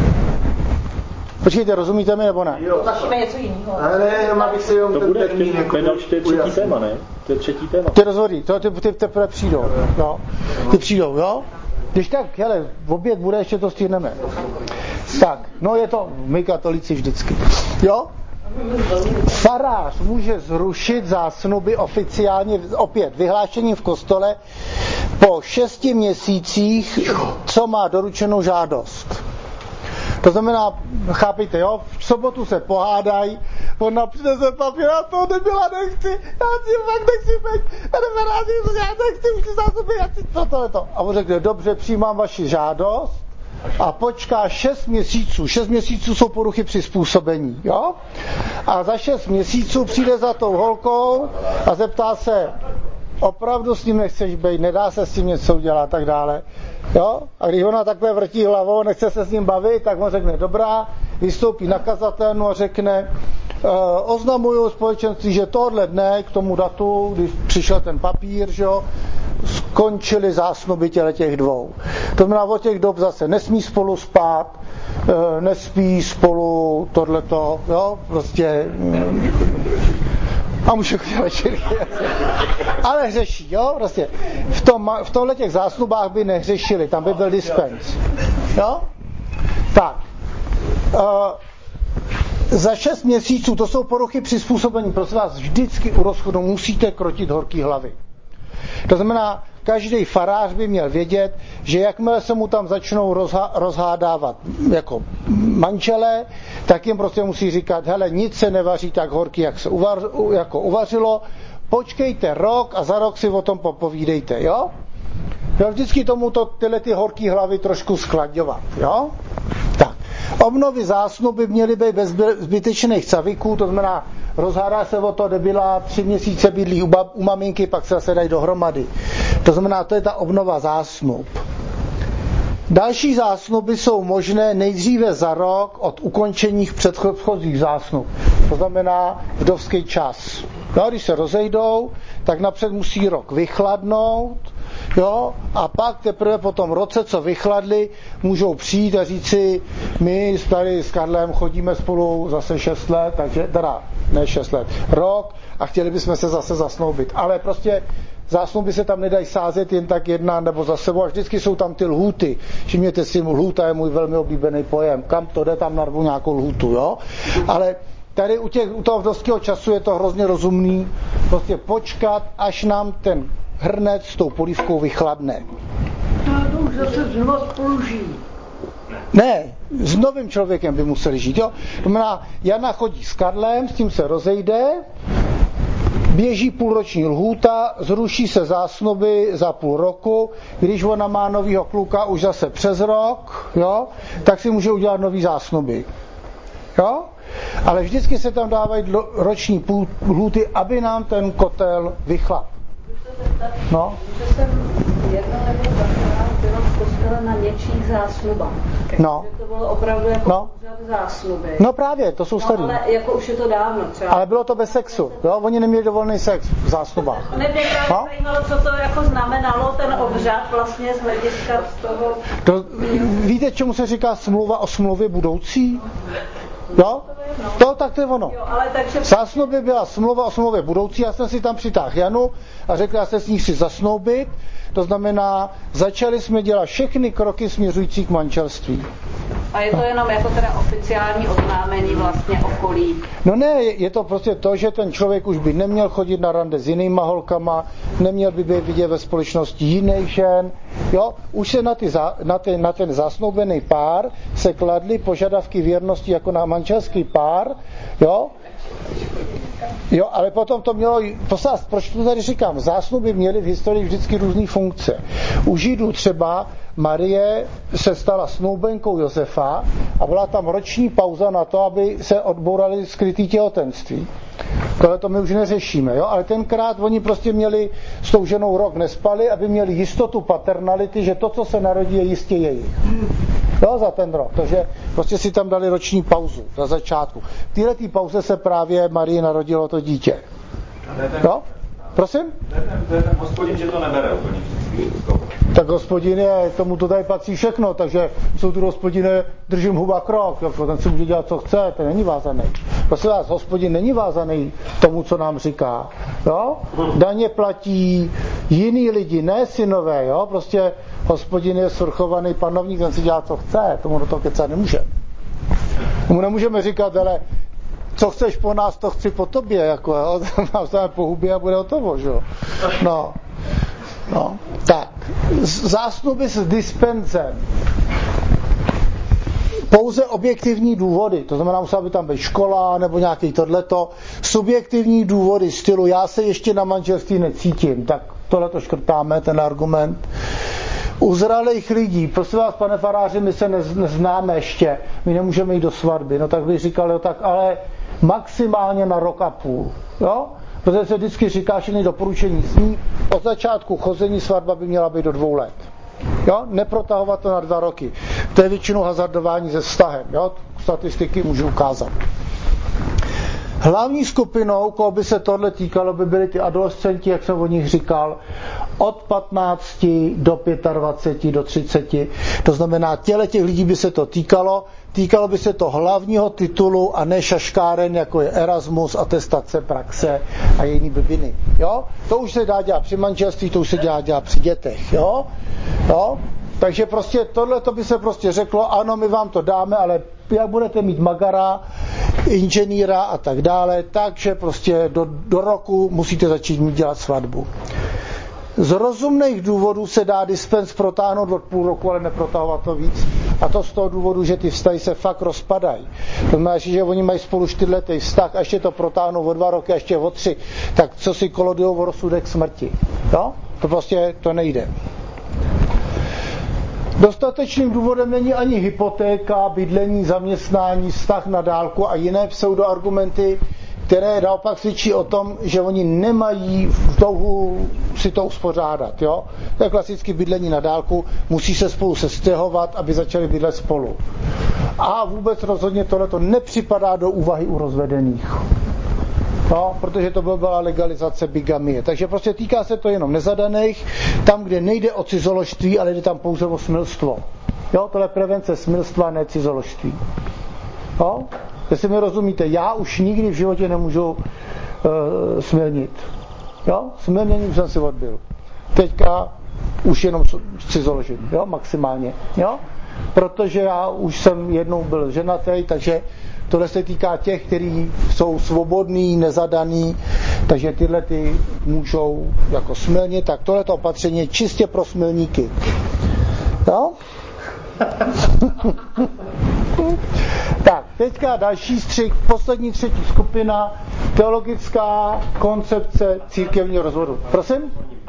Počkejte, rozumíte mi, nebo ne? Jo, zašíme něco jiného. Ne, ne, jenom abych si jenom to ten bude, termín jako to je další, to je třetí téma, ne? To je třetí téma. Ty rozvody, to ty, ty teprve přijdou, jo. Ty přijdou, jo. Když tak, hele, v oběd bude, ještě to stihneme. Tak, no je to, my katolíci vždycky, jo. Farář může zrušit zásnuby oficiálně, opět vyhlášením v kostele, po šesti měsících, co má doručenou žádost. To znamená, chápejte, jo, v sobotu se pohádají, on napřede se papír, já toho nebyla, nechci, já si fakt nechci být, já neberázím, já nechci už ty zásoby, já si to, tohleto. A on řekne, dobře, přijímám vaši žádost a počká šest měsíců. Šest měsíců jsou poruchy přizpůsobení, jo? A za šest měsíců přijde za tou holkou a zeptá se, opravdu s ním nechceš být, nedá se s tím něco udělat, tak dále. Jo? A když ona takhle vrtí hlavou, nechce se s ním bavit, tak on řekne, dobrá, vystoupí na kazatelnu a řekne, uh, oznamuju společenství, že tohle dne k tomu datu, když přišel ten papír, že jo, skončily zásnuby těch dvou. To znamená, od těch dob zase nesmí spolu spát, uh, nespí spolu tohleto, jo, prostě... Um, a může chodit večerky. Ale řeší, jo, prostě. V, tom, v tomhle těch zásnubách by nehřešili, tam by byl dispens. Jo? Tak. Uh, za šest měsíců, to jsou poruchy přizpůsobení, prosím vás, vždycky u rozchodu musíte krotit horký hlavy. To znamená, každý farář by měl vědět, že jakmile se mu tam začnou rozha- rozhádávat jako manželé, tak jim prostě musí říkat, hele, nic se nevaří tak horký, jak se uvar, jako uvařilo, počkejte rok a za rok si o tom popovídejte, jo? Jo, vždycky tomuto tyhle ty horký hlavy trošku skladňovat, jo? Tak. Obnovy zásnuby měly být bez zbytečných caviků, to znamená, rozhádá se o to, debila, tři měsíce bydlí u, bab, u maminky, pak se zase dají dohromady. To znamená, to je ta obnova zásnub. Další zásnuby jsou možné nejdříve za rok od ukončení předchozích zásnub. To znamená vdovský čas. No, když se rozejdou, tak napřed musí rok vychladnout, jo, a pak teprve po tom roce, co vychladli, můžou přijít a říct si, my tady s Karlem chodíme spolu zase šest let, takže teda ne šest let, rok a chtěli bychom se zase zasnoubit. Ale prostě zásnuby se tam nedají sázet jen tak jedna nebo za sebou a vždycky jsou tam ty lhůty. Všimněte si, lhůta je můj velmi oblíbený pojem. Kam to jde, tam narvu nějakou lhůtu, jo? Ale tady u, těch, u toho vdovského času je to hrozně rozumný, prostě počkat, až nám ten hrnec s tou polívkou vychladne. To už zase znova spolu žijí. Ne, s novým člověkem by museli žít, jo? To znamená, Jana chodí s Karlem, s tím se rozejde, běží půlroční lhůta, zruší se zásnuby za půl roku, když ona má novýho kluka už zase přes rok, jo, tak si může udělat nový zásnuby. Jo? Ale vždycky se tam dávají roční lhůty, aby nám ten kotel vychlad. No. Že jsem jedno nebo dvakrát byla v kostele na něčích zásnubách. No. Že to bylo opravdu jako no. zásnuby. No právě, to jsou starý. No, ale jako už je to dávno třeba. Ale bylo to bez sexu, jo? Oni neměli dovolený sex v zásnubách. Mě právě no? zajímalo, co to jako znamenalo, ten obřad vlastně z hlediska z toho. To, víte, čemu se říká smlouva o smlouvě budoucí? Jo? To tak to je ono. Jo, ale takže... Zásnuby byla smlouva o smlouvě budoucí, já jsem si tam přitáhl Janu a řekl, já se s ní chci zasnoubit, to znamená, začali jsme dělat všechny kroky směřující k manželství. A je to jenom jako teda oficiální oznámení vlastně okolí? No ne, je to prostě to, že ten člověk už by neměl chodit na rande s jinýma holkama, neměl by být vidět ve společnosti jiných žen, jo, už se na, ty, na, ten, na ten zasnoubený pár se kladly požadavky věrnosti jako na manželský pár, jo, Jo, ale potom to mělo, poslást, proč to tady říkám, zásnuby měly v historii vždycky různé funkce. U Židů třeba Marie se stala snoubenkou Josefa a byla tam roční pauza na to, aby se odbourali skrytý těhotenství. Tohle to my už neřešíme, jo? Ale tenkrát oni prostě měli s tou ženou rok nespali, aby měli jistotu paternality, že to, co se narodí, je jistě jejich. Jo, za ten rok. Takže prostě si tam dali roční pauzu za začátku. V této pauze se právě Marii narodilo to dítě. Jo? Prosím? To je ten hospodin, že to nebere úplně. Tak hospodin je, tomu to tady patří všechno, takže jsou tu hospodine, držím huba krok, jako ten si může dělat, co chce, ten není vázaný. Prosím vás, hospodin není vázaný tomu, co nám říká. Jo? Daně platí jiný lidi, ne synové, jo? Prostě hospodin je svrchovaný panovník, ten si dělá, co chce, tomu do toho kecat nemůže. Mu nemůžeme říkat, ale co chceš po nás, to chci po tobě, jako, jo? Nás dáme po hubě a bude hotovo, že jo? No. No, tak, zásnuby s dispenzem. Pouze objektivní důvody, to znamená, musela by tam být škola nebo nějaký tohleto. Subjektivní důvody stylu, já se ještě na manželství necítím, tak tohleto škrtáme, ten argument. U zralých lidí, prosím vás, pane faráři, my se neznáme ještě, my nemůžeme jít do svatby, no tak bych říkal, jo, tak ale maximálně na rok a půl, jo? Protože se vždycky říká, že doporučení sní, od začátku chození svatba by měla být do dvou let. Jo? Neprotahovat to na dva roky. To je většinou hazardování se vztahem. Jo? Statistiky můžu ukázat. Hlavní skupinou, koho by se tohle týkalo, by byli ty adolescenti, jak jsem o nich říkal, od patnácti do dvaceti pěti, do třiceti. To znamená, těle těch lidí by se to týkalo. Týkalo by se to hlavního titulu a ne šaškáren, jako je Erasmus, atestace, praxe a jiný blbiny. Jo? To už se dá dělat při manželství, to už se dá dělat při dětech. Jo? Jo? Takže prostě tohle to by se prostě řeklo, ano, my vám to dáme, ale jak budete mít magara, inženýra a tak dále, takže prostě do, do roku musíte začít mít dělat svatbu. Z rozumných důvodů se dá dispens protáhnout od půl roku, ale neprotahovat to víc. A to z toho důvodu, že ty vztahy se fakt rozpadají. To znamená, že oni mají spolu čtyřletý vztah a ještě to protáhnou o dva roky, a ještě o tři. Tak co si kolodujou o rozsudek smrti? No? To prostě to nejde. Dostatečným důvodem není ani hypotéka, bydlení, zaměstnání, vztah na dálku a jiné pseudoargumenty, které naopak svědčí o tom, že oni nemají v touhu si to uspořádat. Jo? To je klasické bydlení na dálku, musí se spolu sestěhovat, aby začali bydlet spolu. A vůbec rozhodně tohleto nepřipadá do úvahy u rozvedených. No, protože to byla legalizace bigamie. Takže prostě týká se to jenom nezadaných, tam, kde nejde o cizoložství, ale jde tam pouze o smilstvo. Jo, tohle je prevence smilstva, ne cizoložství. Jo? Jestli mi rozumíte, já už nikdy v životě nemůžu uh, smilnit. Jo? Smilnění už jsem si odbyl. Teďka už jenom cizoložím, jo, maximálně. Jo? Protože já už jsem jednou byl ženatý, takže tohle se týká těch, kteří jsou svobodní, nezadaný, takže tyhle ty můžou jako smilnit, tak tohleto opatření je čistě pro smilníky. Jo? Tak, teďka další střih, poslední třetí skupina, teologická koncepce církevního rozvodu. Prosím?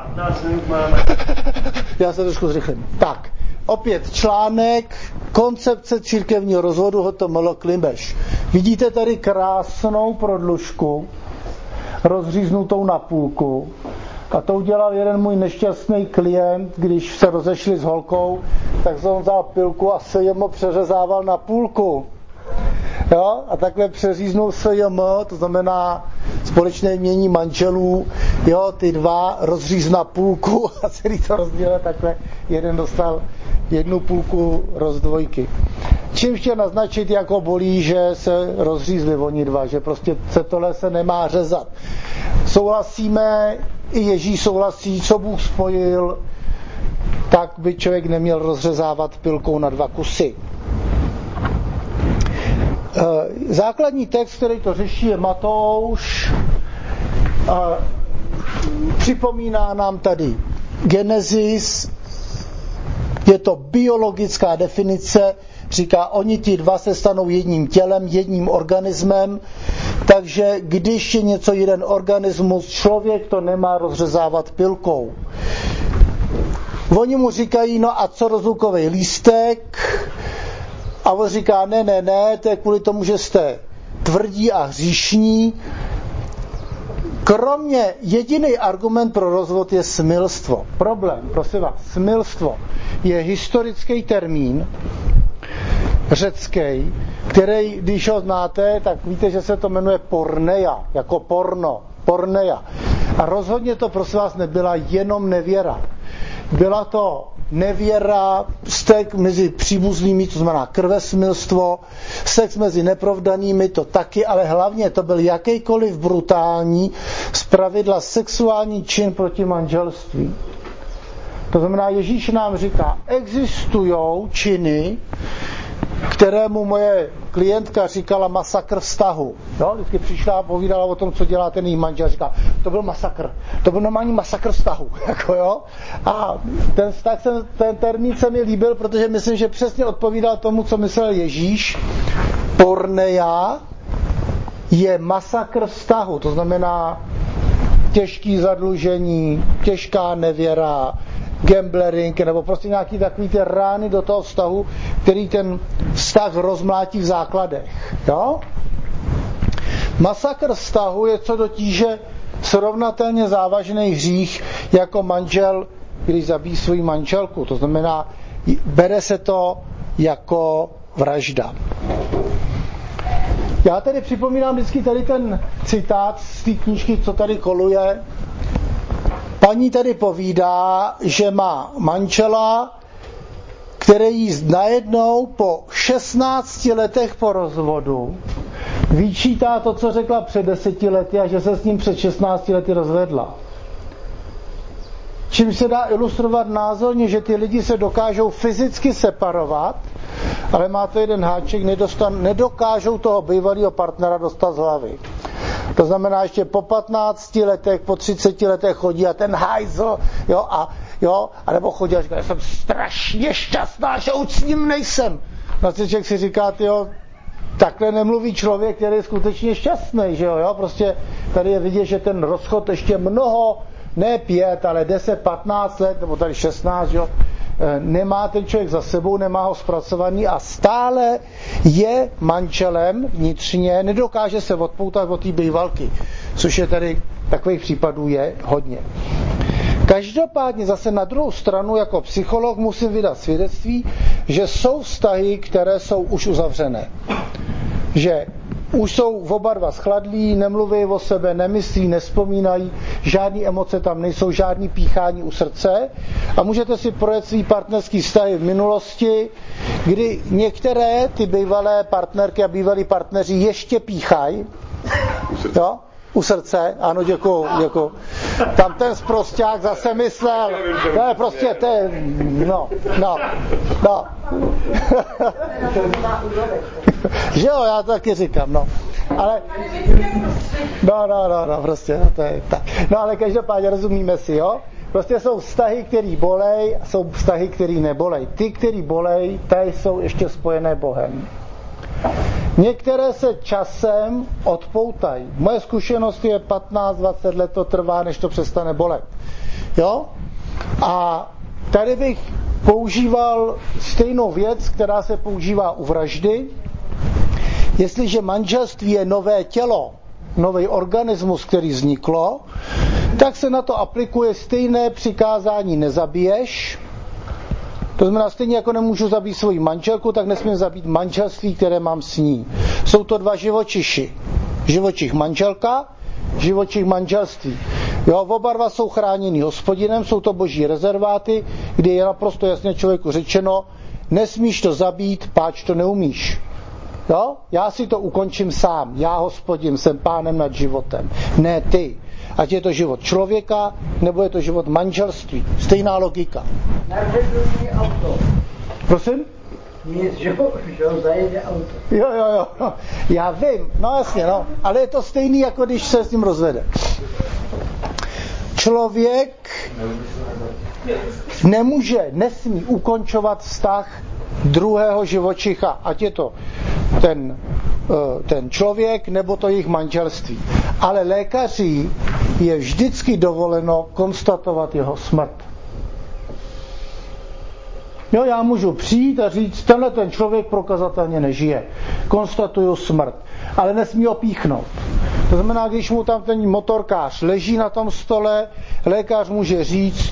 Já se trošku zrychlím. Tak, opět článek koncepce církevního rozvodu H T M L Klimeš. Vidíte tady krásnou prodlužku, rozříznutou na půlku. A to udělal jeden můj nešťastný klient, když se rozešli s holkou, tak se on vzal pilku a se jemu přeřezával na půlku. Jo? A takhle přeříznul se jemu, to znamená společné jmění manželů, jo, ty dva rozříz na půlku a celý to rozdělil takhle, jeden dostal jednu půlku rozdvojky. Čím chtěl naznačit, jako bolí, že se rozřízli oni dva, že prostě se tohle se nemá řezat. Souhlasíme, i Ježíš souhlasí, co Bůh spojil, tak by člověk neměl rozřezávat pilkou na dva kusy. Základní text, který to řeší, je Matouš. Připomíná nám tady Genesis, je to biologická definice, říká, oni ti dva se stanou jedním tělem, jedním organismem, takže když je něco jeden organismus, člověk to nemá rozřezávat pilkou. Oni mu říkají, no a co rozlukový lístek? A on říká, ne, ne, ne, to je kvůli tomu, že jste tvrdí a hříšní. Kromě jediný argument pro rozvod je smilstvo. Problém, prosím vás, smilstvo je historický termín, řecký, který, když ho znáte, tak víte, že se to jmenuje porneia, jako porno, porneia. A rozhodně to, prosím vás, nebyla jenom nevěra. Byla to nevěra, vztek mezi příbuznými, to znamená krvesmilstvo, sex mezi neprovdanými, to taky, ale hlavně to byl jakýkoliv brutální, zpravidla sexuální čin proti manželství. To znamená, Ježíš nám říká, existujou činy, kterému moje klientka říkala masakr vztahu. Jo? Vždycky přišla a povídala o tom, co dělá ten její manžel. Říká, to byl masakr. To byl normální masakr vztahu. Jako, jo? A ten, vztah se, ten termín se mi líbil, protože myslím, že přesně odpovídal tomu, co myslel Ježíš. Porneia je masakr vztahu. To znamená těžký zadlužení, těžká nevěra, gambling, nebo prostě nějaký takový ty rány do toho vztahu, který ten vztah rozmlátí v základech. Jo? Masakr vztahu je co do tíže srovnatelně závažný hřích jako manžel, když zabíjí svou manželku. To znamená, bere se to jako vražda. Já tady připomínám vždycky tady ten citát z té knížky, co tady koluje. Paní tady povídá, že má manžela, který jí najednou po šestnácti letech po rozvodu vyčítá to, co řekla před deseti lety a že se s ním před šestnácti lety rozvedla. Čím se dá ilustrovat názorně, že ty lidi se dokážou fyzicky separovat, ale má to jeden háček, nedostan, nedokážou toho bývalého partnera dostat z hlavy. To znamená, ještě po patnácti letech, po třiceti letech chodí a ten hajzl, jo, a jo, anebo chodí a říká, já jsem strašně šťastná, že už s ním nejsem. Na člověk si říká, jo, takhle nemluví člověk, který je skutečně šťastný, že jo, jo, prostě tady je vidět, že ten rozchod ještě mnoho, ne pět, ale deset, patnáct let, nebo tady šestnáct, jo, nemá ten člověk za sebou, nemá ho zpracovaný a stále je manželem vnitřně, nedokáže se odpoutat od té bývalky, což je tady takových případů je hodně. Každopádně zase na druhou stranu jako psycholog musím vydat svědectví, že jsou vztahy, které jsou už uzavřené. Že už jsou oba dva schladlí, nemluví o sebe, nemyslí, nespomínají, žádný emoce tam nejsou, žádný píchání u srdce a můžete si projet svý partnerský vztahy v minulosti, kdy některé ty bývalé partnerky a bývalí partneři ještě píchají, jo? U srdce, ano, děkuju, děkuju. Tam ten sprosťák zase myslel, to je prostě, to je, no, no, no. Že jo, já to taky říkám, no. Ale, no, no, no, no, prostě, no, to je tak. No, ale každopádně rozumíme si, jo. Prostě jsou vztahy, který bolej, a jsou vztahy, který nebolej. Ty, který bolej, ty jsou ještě spojené Bohem. Některé se časem odpoutají. Moje zkušenost je patnáct dvacet let to trvá, než to přestane bolet. Jo? A tady bych používal stejnou věc, která se používá u vraždy. Jestliže manželství je nové tělo, nový organismus, který vzniklo, tak se na to aplikuje stejné přikázání nezabiješ. To znamená, stejně jako nemůžu zabít svoji manželku, tak nesmím zabít manželství, které mám s ní. Jsou to dva živočiši. Živočich manželka, živočich manželství. Jo, oba dva jsou chráněni Hospodinem, jsou to boží rezerváty, kdy je naprosto jasně člověku řečeno, nesmíš to zabít, páč to neumíš. Jo? Já si to ukončím sám. Já, Hospodin, jsem pánem nad životem. Ne ty. Ať je to život člověka, nebo je to život manželství. Stejná logika. Naředl mi auto. Prosím? Nic, že ho, že ho zajede auto. Jo, jo, jo. Já vím. No jasně, no. Ale je to stejný, jako když se s ním rozvede. Člověk nemůže, nesmí ukončovat vztah druhého živočicha. Ať je to ten ten člověk nebo to jejich manželství. Ale lékaři je vždycky dovoleno konstatovat jeho smrt. Jo, já můžu přijít a říct, tenhle ten člověk prokazatelně nežije. Konstatuju smrt. Ale nesmí ho píchnout. To znamená, když mu tam ten motorkář leží na tom stole, lékař může říct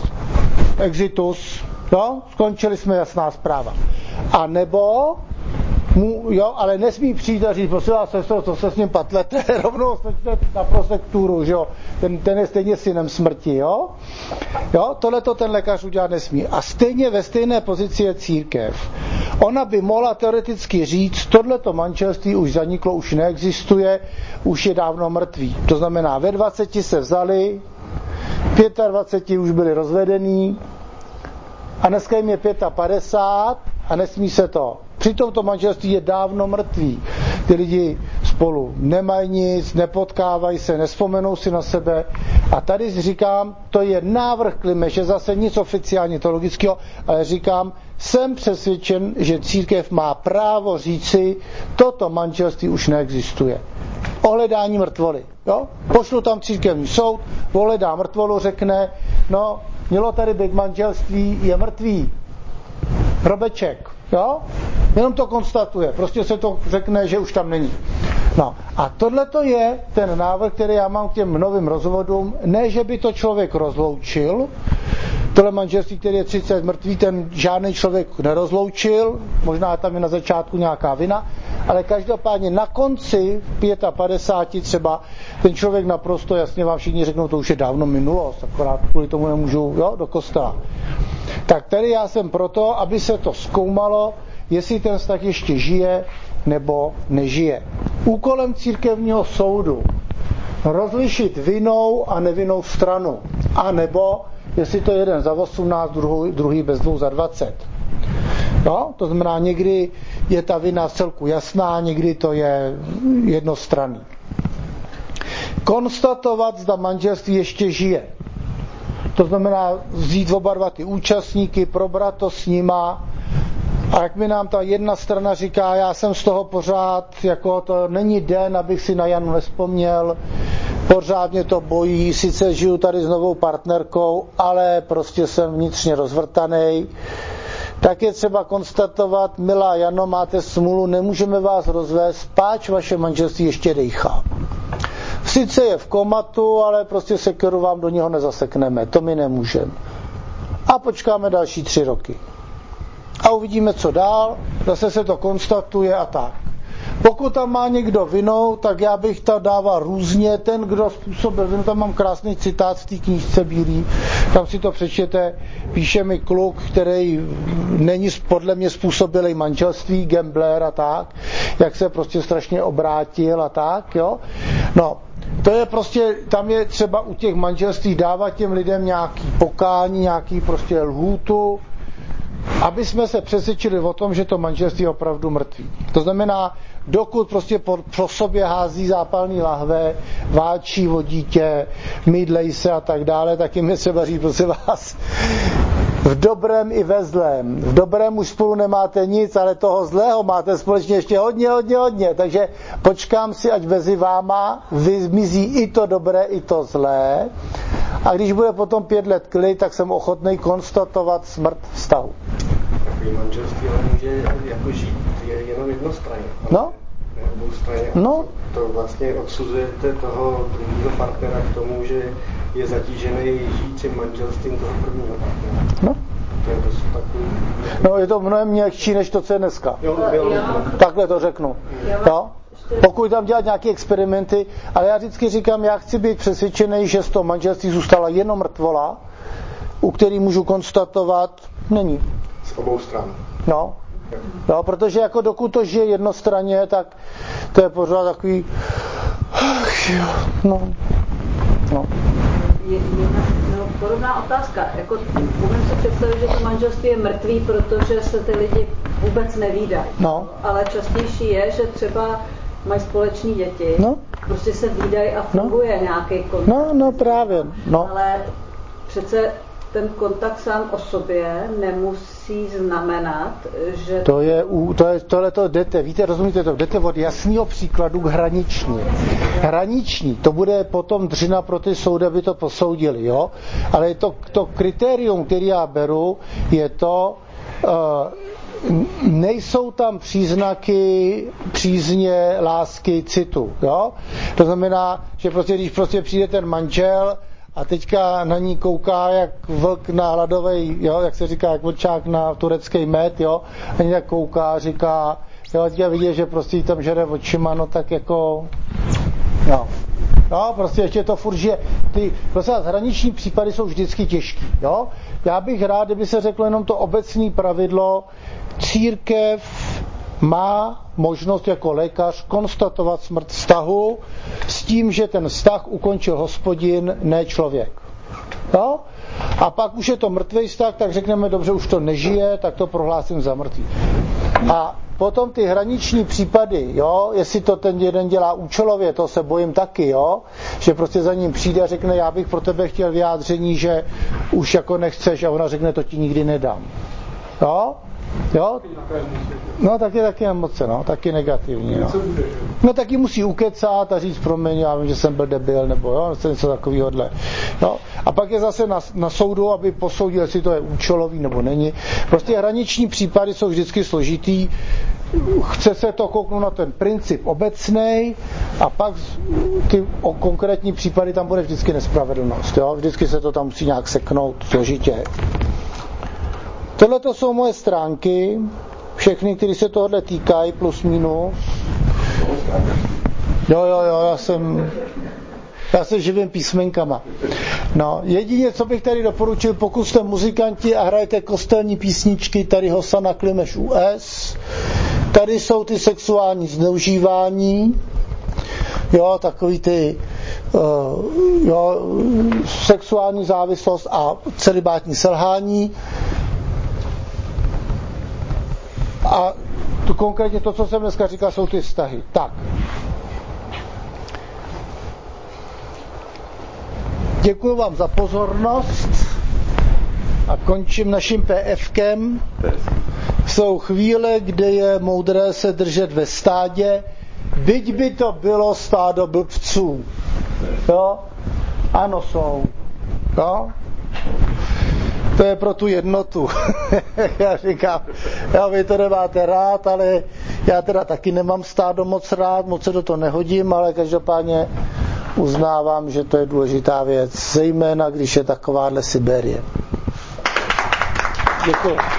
exitus, jo, skončili jsme, jasná zpráva. A nebo mu, jo, ale nesmí přijít a říct, prosím vás, sestro, co se s ním patlete, rovnou na prosekturu, že jo, ten, ten je stejně synem smrti, jo. Jo, tohleto ten lékař udělat nesmí. A stejně ve stejné pozici je církev. Ona by mohla teoreticky říct, tohleto manželství už zaniklo, už neexistuje, už je dávno mrtvý. To znamená, ve dvaceti se vzali, dvacet pět už byli rozvedený a dneska jim je padesát pět a nesmí se to. Přitom to manželství je dávno mrtvý. Ty lidi spolu nemají nic, nepotkávají se, nespomenou si na sebe. A tady říkám, to je návrh Klimeše, zase nic oficiálně teologického, ale říkám, jsem přesvědčen, že církev má právo říci, toto manželství už neexistuje. Ohledání mrtvoly. Jo? Pošlu tam církevní soud, ohledá mrtvolu, řekne, no, mělo tady být manželství, je mrtvý. Robeček. Jo? Jenom to konstatuje. Prostě se to řekne, že už tam není. No a tohle to je ten návrh, který já mám k těm novým rozvodům. Ne, že by to člověk rozloučil. Tohle manželství, který je třicet mrtvý, ten žádný člověk nerozloučil. Možná tam je na začátku nějaká vina. Ale každopádně na konci padesát pět třeba ten člověk naprosto jasně vám všichni řeknou, to už je dávno minulost. Akorát kvůli tomu nemůžu, jo, do kostela. Tak tady já jsem proto, aby se to zkoumalo, jestli ten vztah ještě žije nebo nežije. Úkolem církevního soudu rozlišit vinnou a nevinnou stranu. A nebo, jestli to je jeden za osmnáct, druhý, druhý bez dvou za dvacet. No, to znamená, někdy je ta vina vcelku jasná, někdy to je jednostranný. Konstatovat, zda manželství ještě žije. To znamená vzít oba dva ty účastníky, probrat to s nima a jak mi nám ta jedna strana říká, já jsem z toho pořád, jako to není den, abych si na Janu nevzpomněl, pořád mě to bojí, sice žiju tady s novou partnerkou, ale prostě jsem vnitřně rozvrtanej, tak je třeba konstatovat, milá Jano, máte smůlu, nemůžeme vás rozvést, páč vaše manželství ještě dejchá. Sice je v komatu, ale prostě sekeru vám do něho nezasekneme. To my nemůžeme. A počkáme další tři roky. A uvidíme, co dál. Zase se to konstatuje a tak. Pokud tam má někdo vinou, tak já bych to dával různě. Ten, kdo způsobil vinu, tam mám krásný citát v té knížce bílý, tam si to přečtěte, píše mi kluk, který není podle mě způsobilý manželství, gambler a tak, jak se prostě strašně obrátil a tak, jo. No, to je prostě, tam je třeba u těch manželství dávat těm lidem nějaký pokání, nějaký prostě lhůtu, aby jsme se přesvědčili o tom, že to manželství je opravdu mrtvý. To znamená, dokud prostě po, po sobě hází zápalný lahve, váčí o dítě, mydlej se a tak dále, tak jim je třeba říct, prosím vás, v dobrém i ve zlém. V dobrém už spolu nemáte nic, ale toho zlého máte společně ještě hodně, hodně, hodně. Takže počkám si, ať mezi váma vymizí i to dobré, i to zlé. A když bude potom pět let klid, tak jsem ochotný konstatovat smrt vztahu. Takový manželství ale může jako žít je jenom jednostranně. No. Ne oboustranně. No. To vlastně odsuzujete toho druhého partnera k tomu, že je zatížený žijícím manželstvím toho prvního partnera. No. To je dost takový... No, je to mnohem měkčí, než to, co je dneska. Jo, jo. Takhle to řeknu. Jo? Pokud tam dělat nějaké experimenty, ale já vždycky říkám, já chci být přesvědčený, že z toho manželství zůstala jenom mrtvola, u který můžu konstatovat, není. Z obou stran. No. No, protože jako dokud to žije jednostranně, tak to je pořád takový no. No. Je, jedna no, podobná otázka. Jako, můžeme si představit, že to manželství je mrtvý, protože se ty lidi vůbec nevídají. No. Ale častější je, že třeba mají společní děti, no. prostě se vídají a funguje no. nějaký kontakt. No, no právě. No. Ale přece ten kontakt sám o sobě nemusí znamenat, že... To je, to je tohleto jdete, víte, rozumíte to, jdete od jasného příkladu k hraniční. Hraniční, to bude potom dřina pro ty soudy, aby to posoudili, jo? Ale to, to kritérium, který já beru, je to, uh, nejsou tam příznaky přízně, lásky, citu, jo? To znamená, že prostě, když prostě přijde ten manžel a teďka na ní kouká jak vlk na hladovej, jo, jak se říká, jak vlčák na turecký med, jo, a ní tak kouká a říká, jo, a teďka vidí, že prostě tam žere očima, no tak jako, jo. No, prostě ještě to furt, že ty prostě hraniční případy jsou vždycky těžký, jo. Já bych rád, kdyby se řeklo jenom to obecné pravidlo, církev má možnost jako lékař konstatovat smrt vztahu s tím, že ten vztah ukončil Hospodin, ne člověk. Jo? A pak už je to mrtvý vztah, tak řekneme, dobře, už to nežije, tak to prohlásím za mrtvý. A potom ty hraniční případy, jo, jestli to ten jeden dělá účelově, to se bojím taky, jo, že prostě za ním přijde a řekne, já bych pro tebe chtěl vyjádření, že už jako nechceš, a ona řekne, to ti nikdy nedám. Jo? Jo? No taky taky emoce, no, taky negativní, no. No taky musí ukecat a říct, promiň, já vím, že jsem byl debil, nebo jo, něco takovýhodle. No, a pak je zase na, na soudu, aby posoudil, jestli to je účelový nebo není. Prostě hraniční případy jsou vždycky složitý. Chce se to kouknout na ten princip obecnej a pak ty o konkrétní případy tam bude vždycky nespravedlnost, jo? Vždycky se to tam musí nějak seknout složitě. Tohle to jsou moje stránky, všechny, které se tohle týkají, plus minus. Jo, jo, jo, já jsem, já se živím písmenkama. No, jedině, co bych tady doporučil, pokud jste muzikanti a hrajete kostelní písničky, tady Hosana Klimeš U S, tady jsou ty sexuální zneužívání, jo, takový ty uh, jo, sexuální závislost a celibátní selhání. A to konkrétně to, co jsem dneska říkal, jsou ty vztahy. Tak. Děkuji vám za pozornost a končím naším PFkem. Jsou chvíle, kde je moudré se držet ve stádě, byť by to bylo stádo blbců. Jo? Ano, jsou. Jo? To je pro tu jednotu. Já říkám, já vy to nemáte rád, ale já teda taky nemám stádo moc rád, moc se do toho nehodím, ale každopádně uznávám, že to je důležitá věc, zejména když je takováhle Siberie. Děkuji.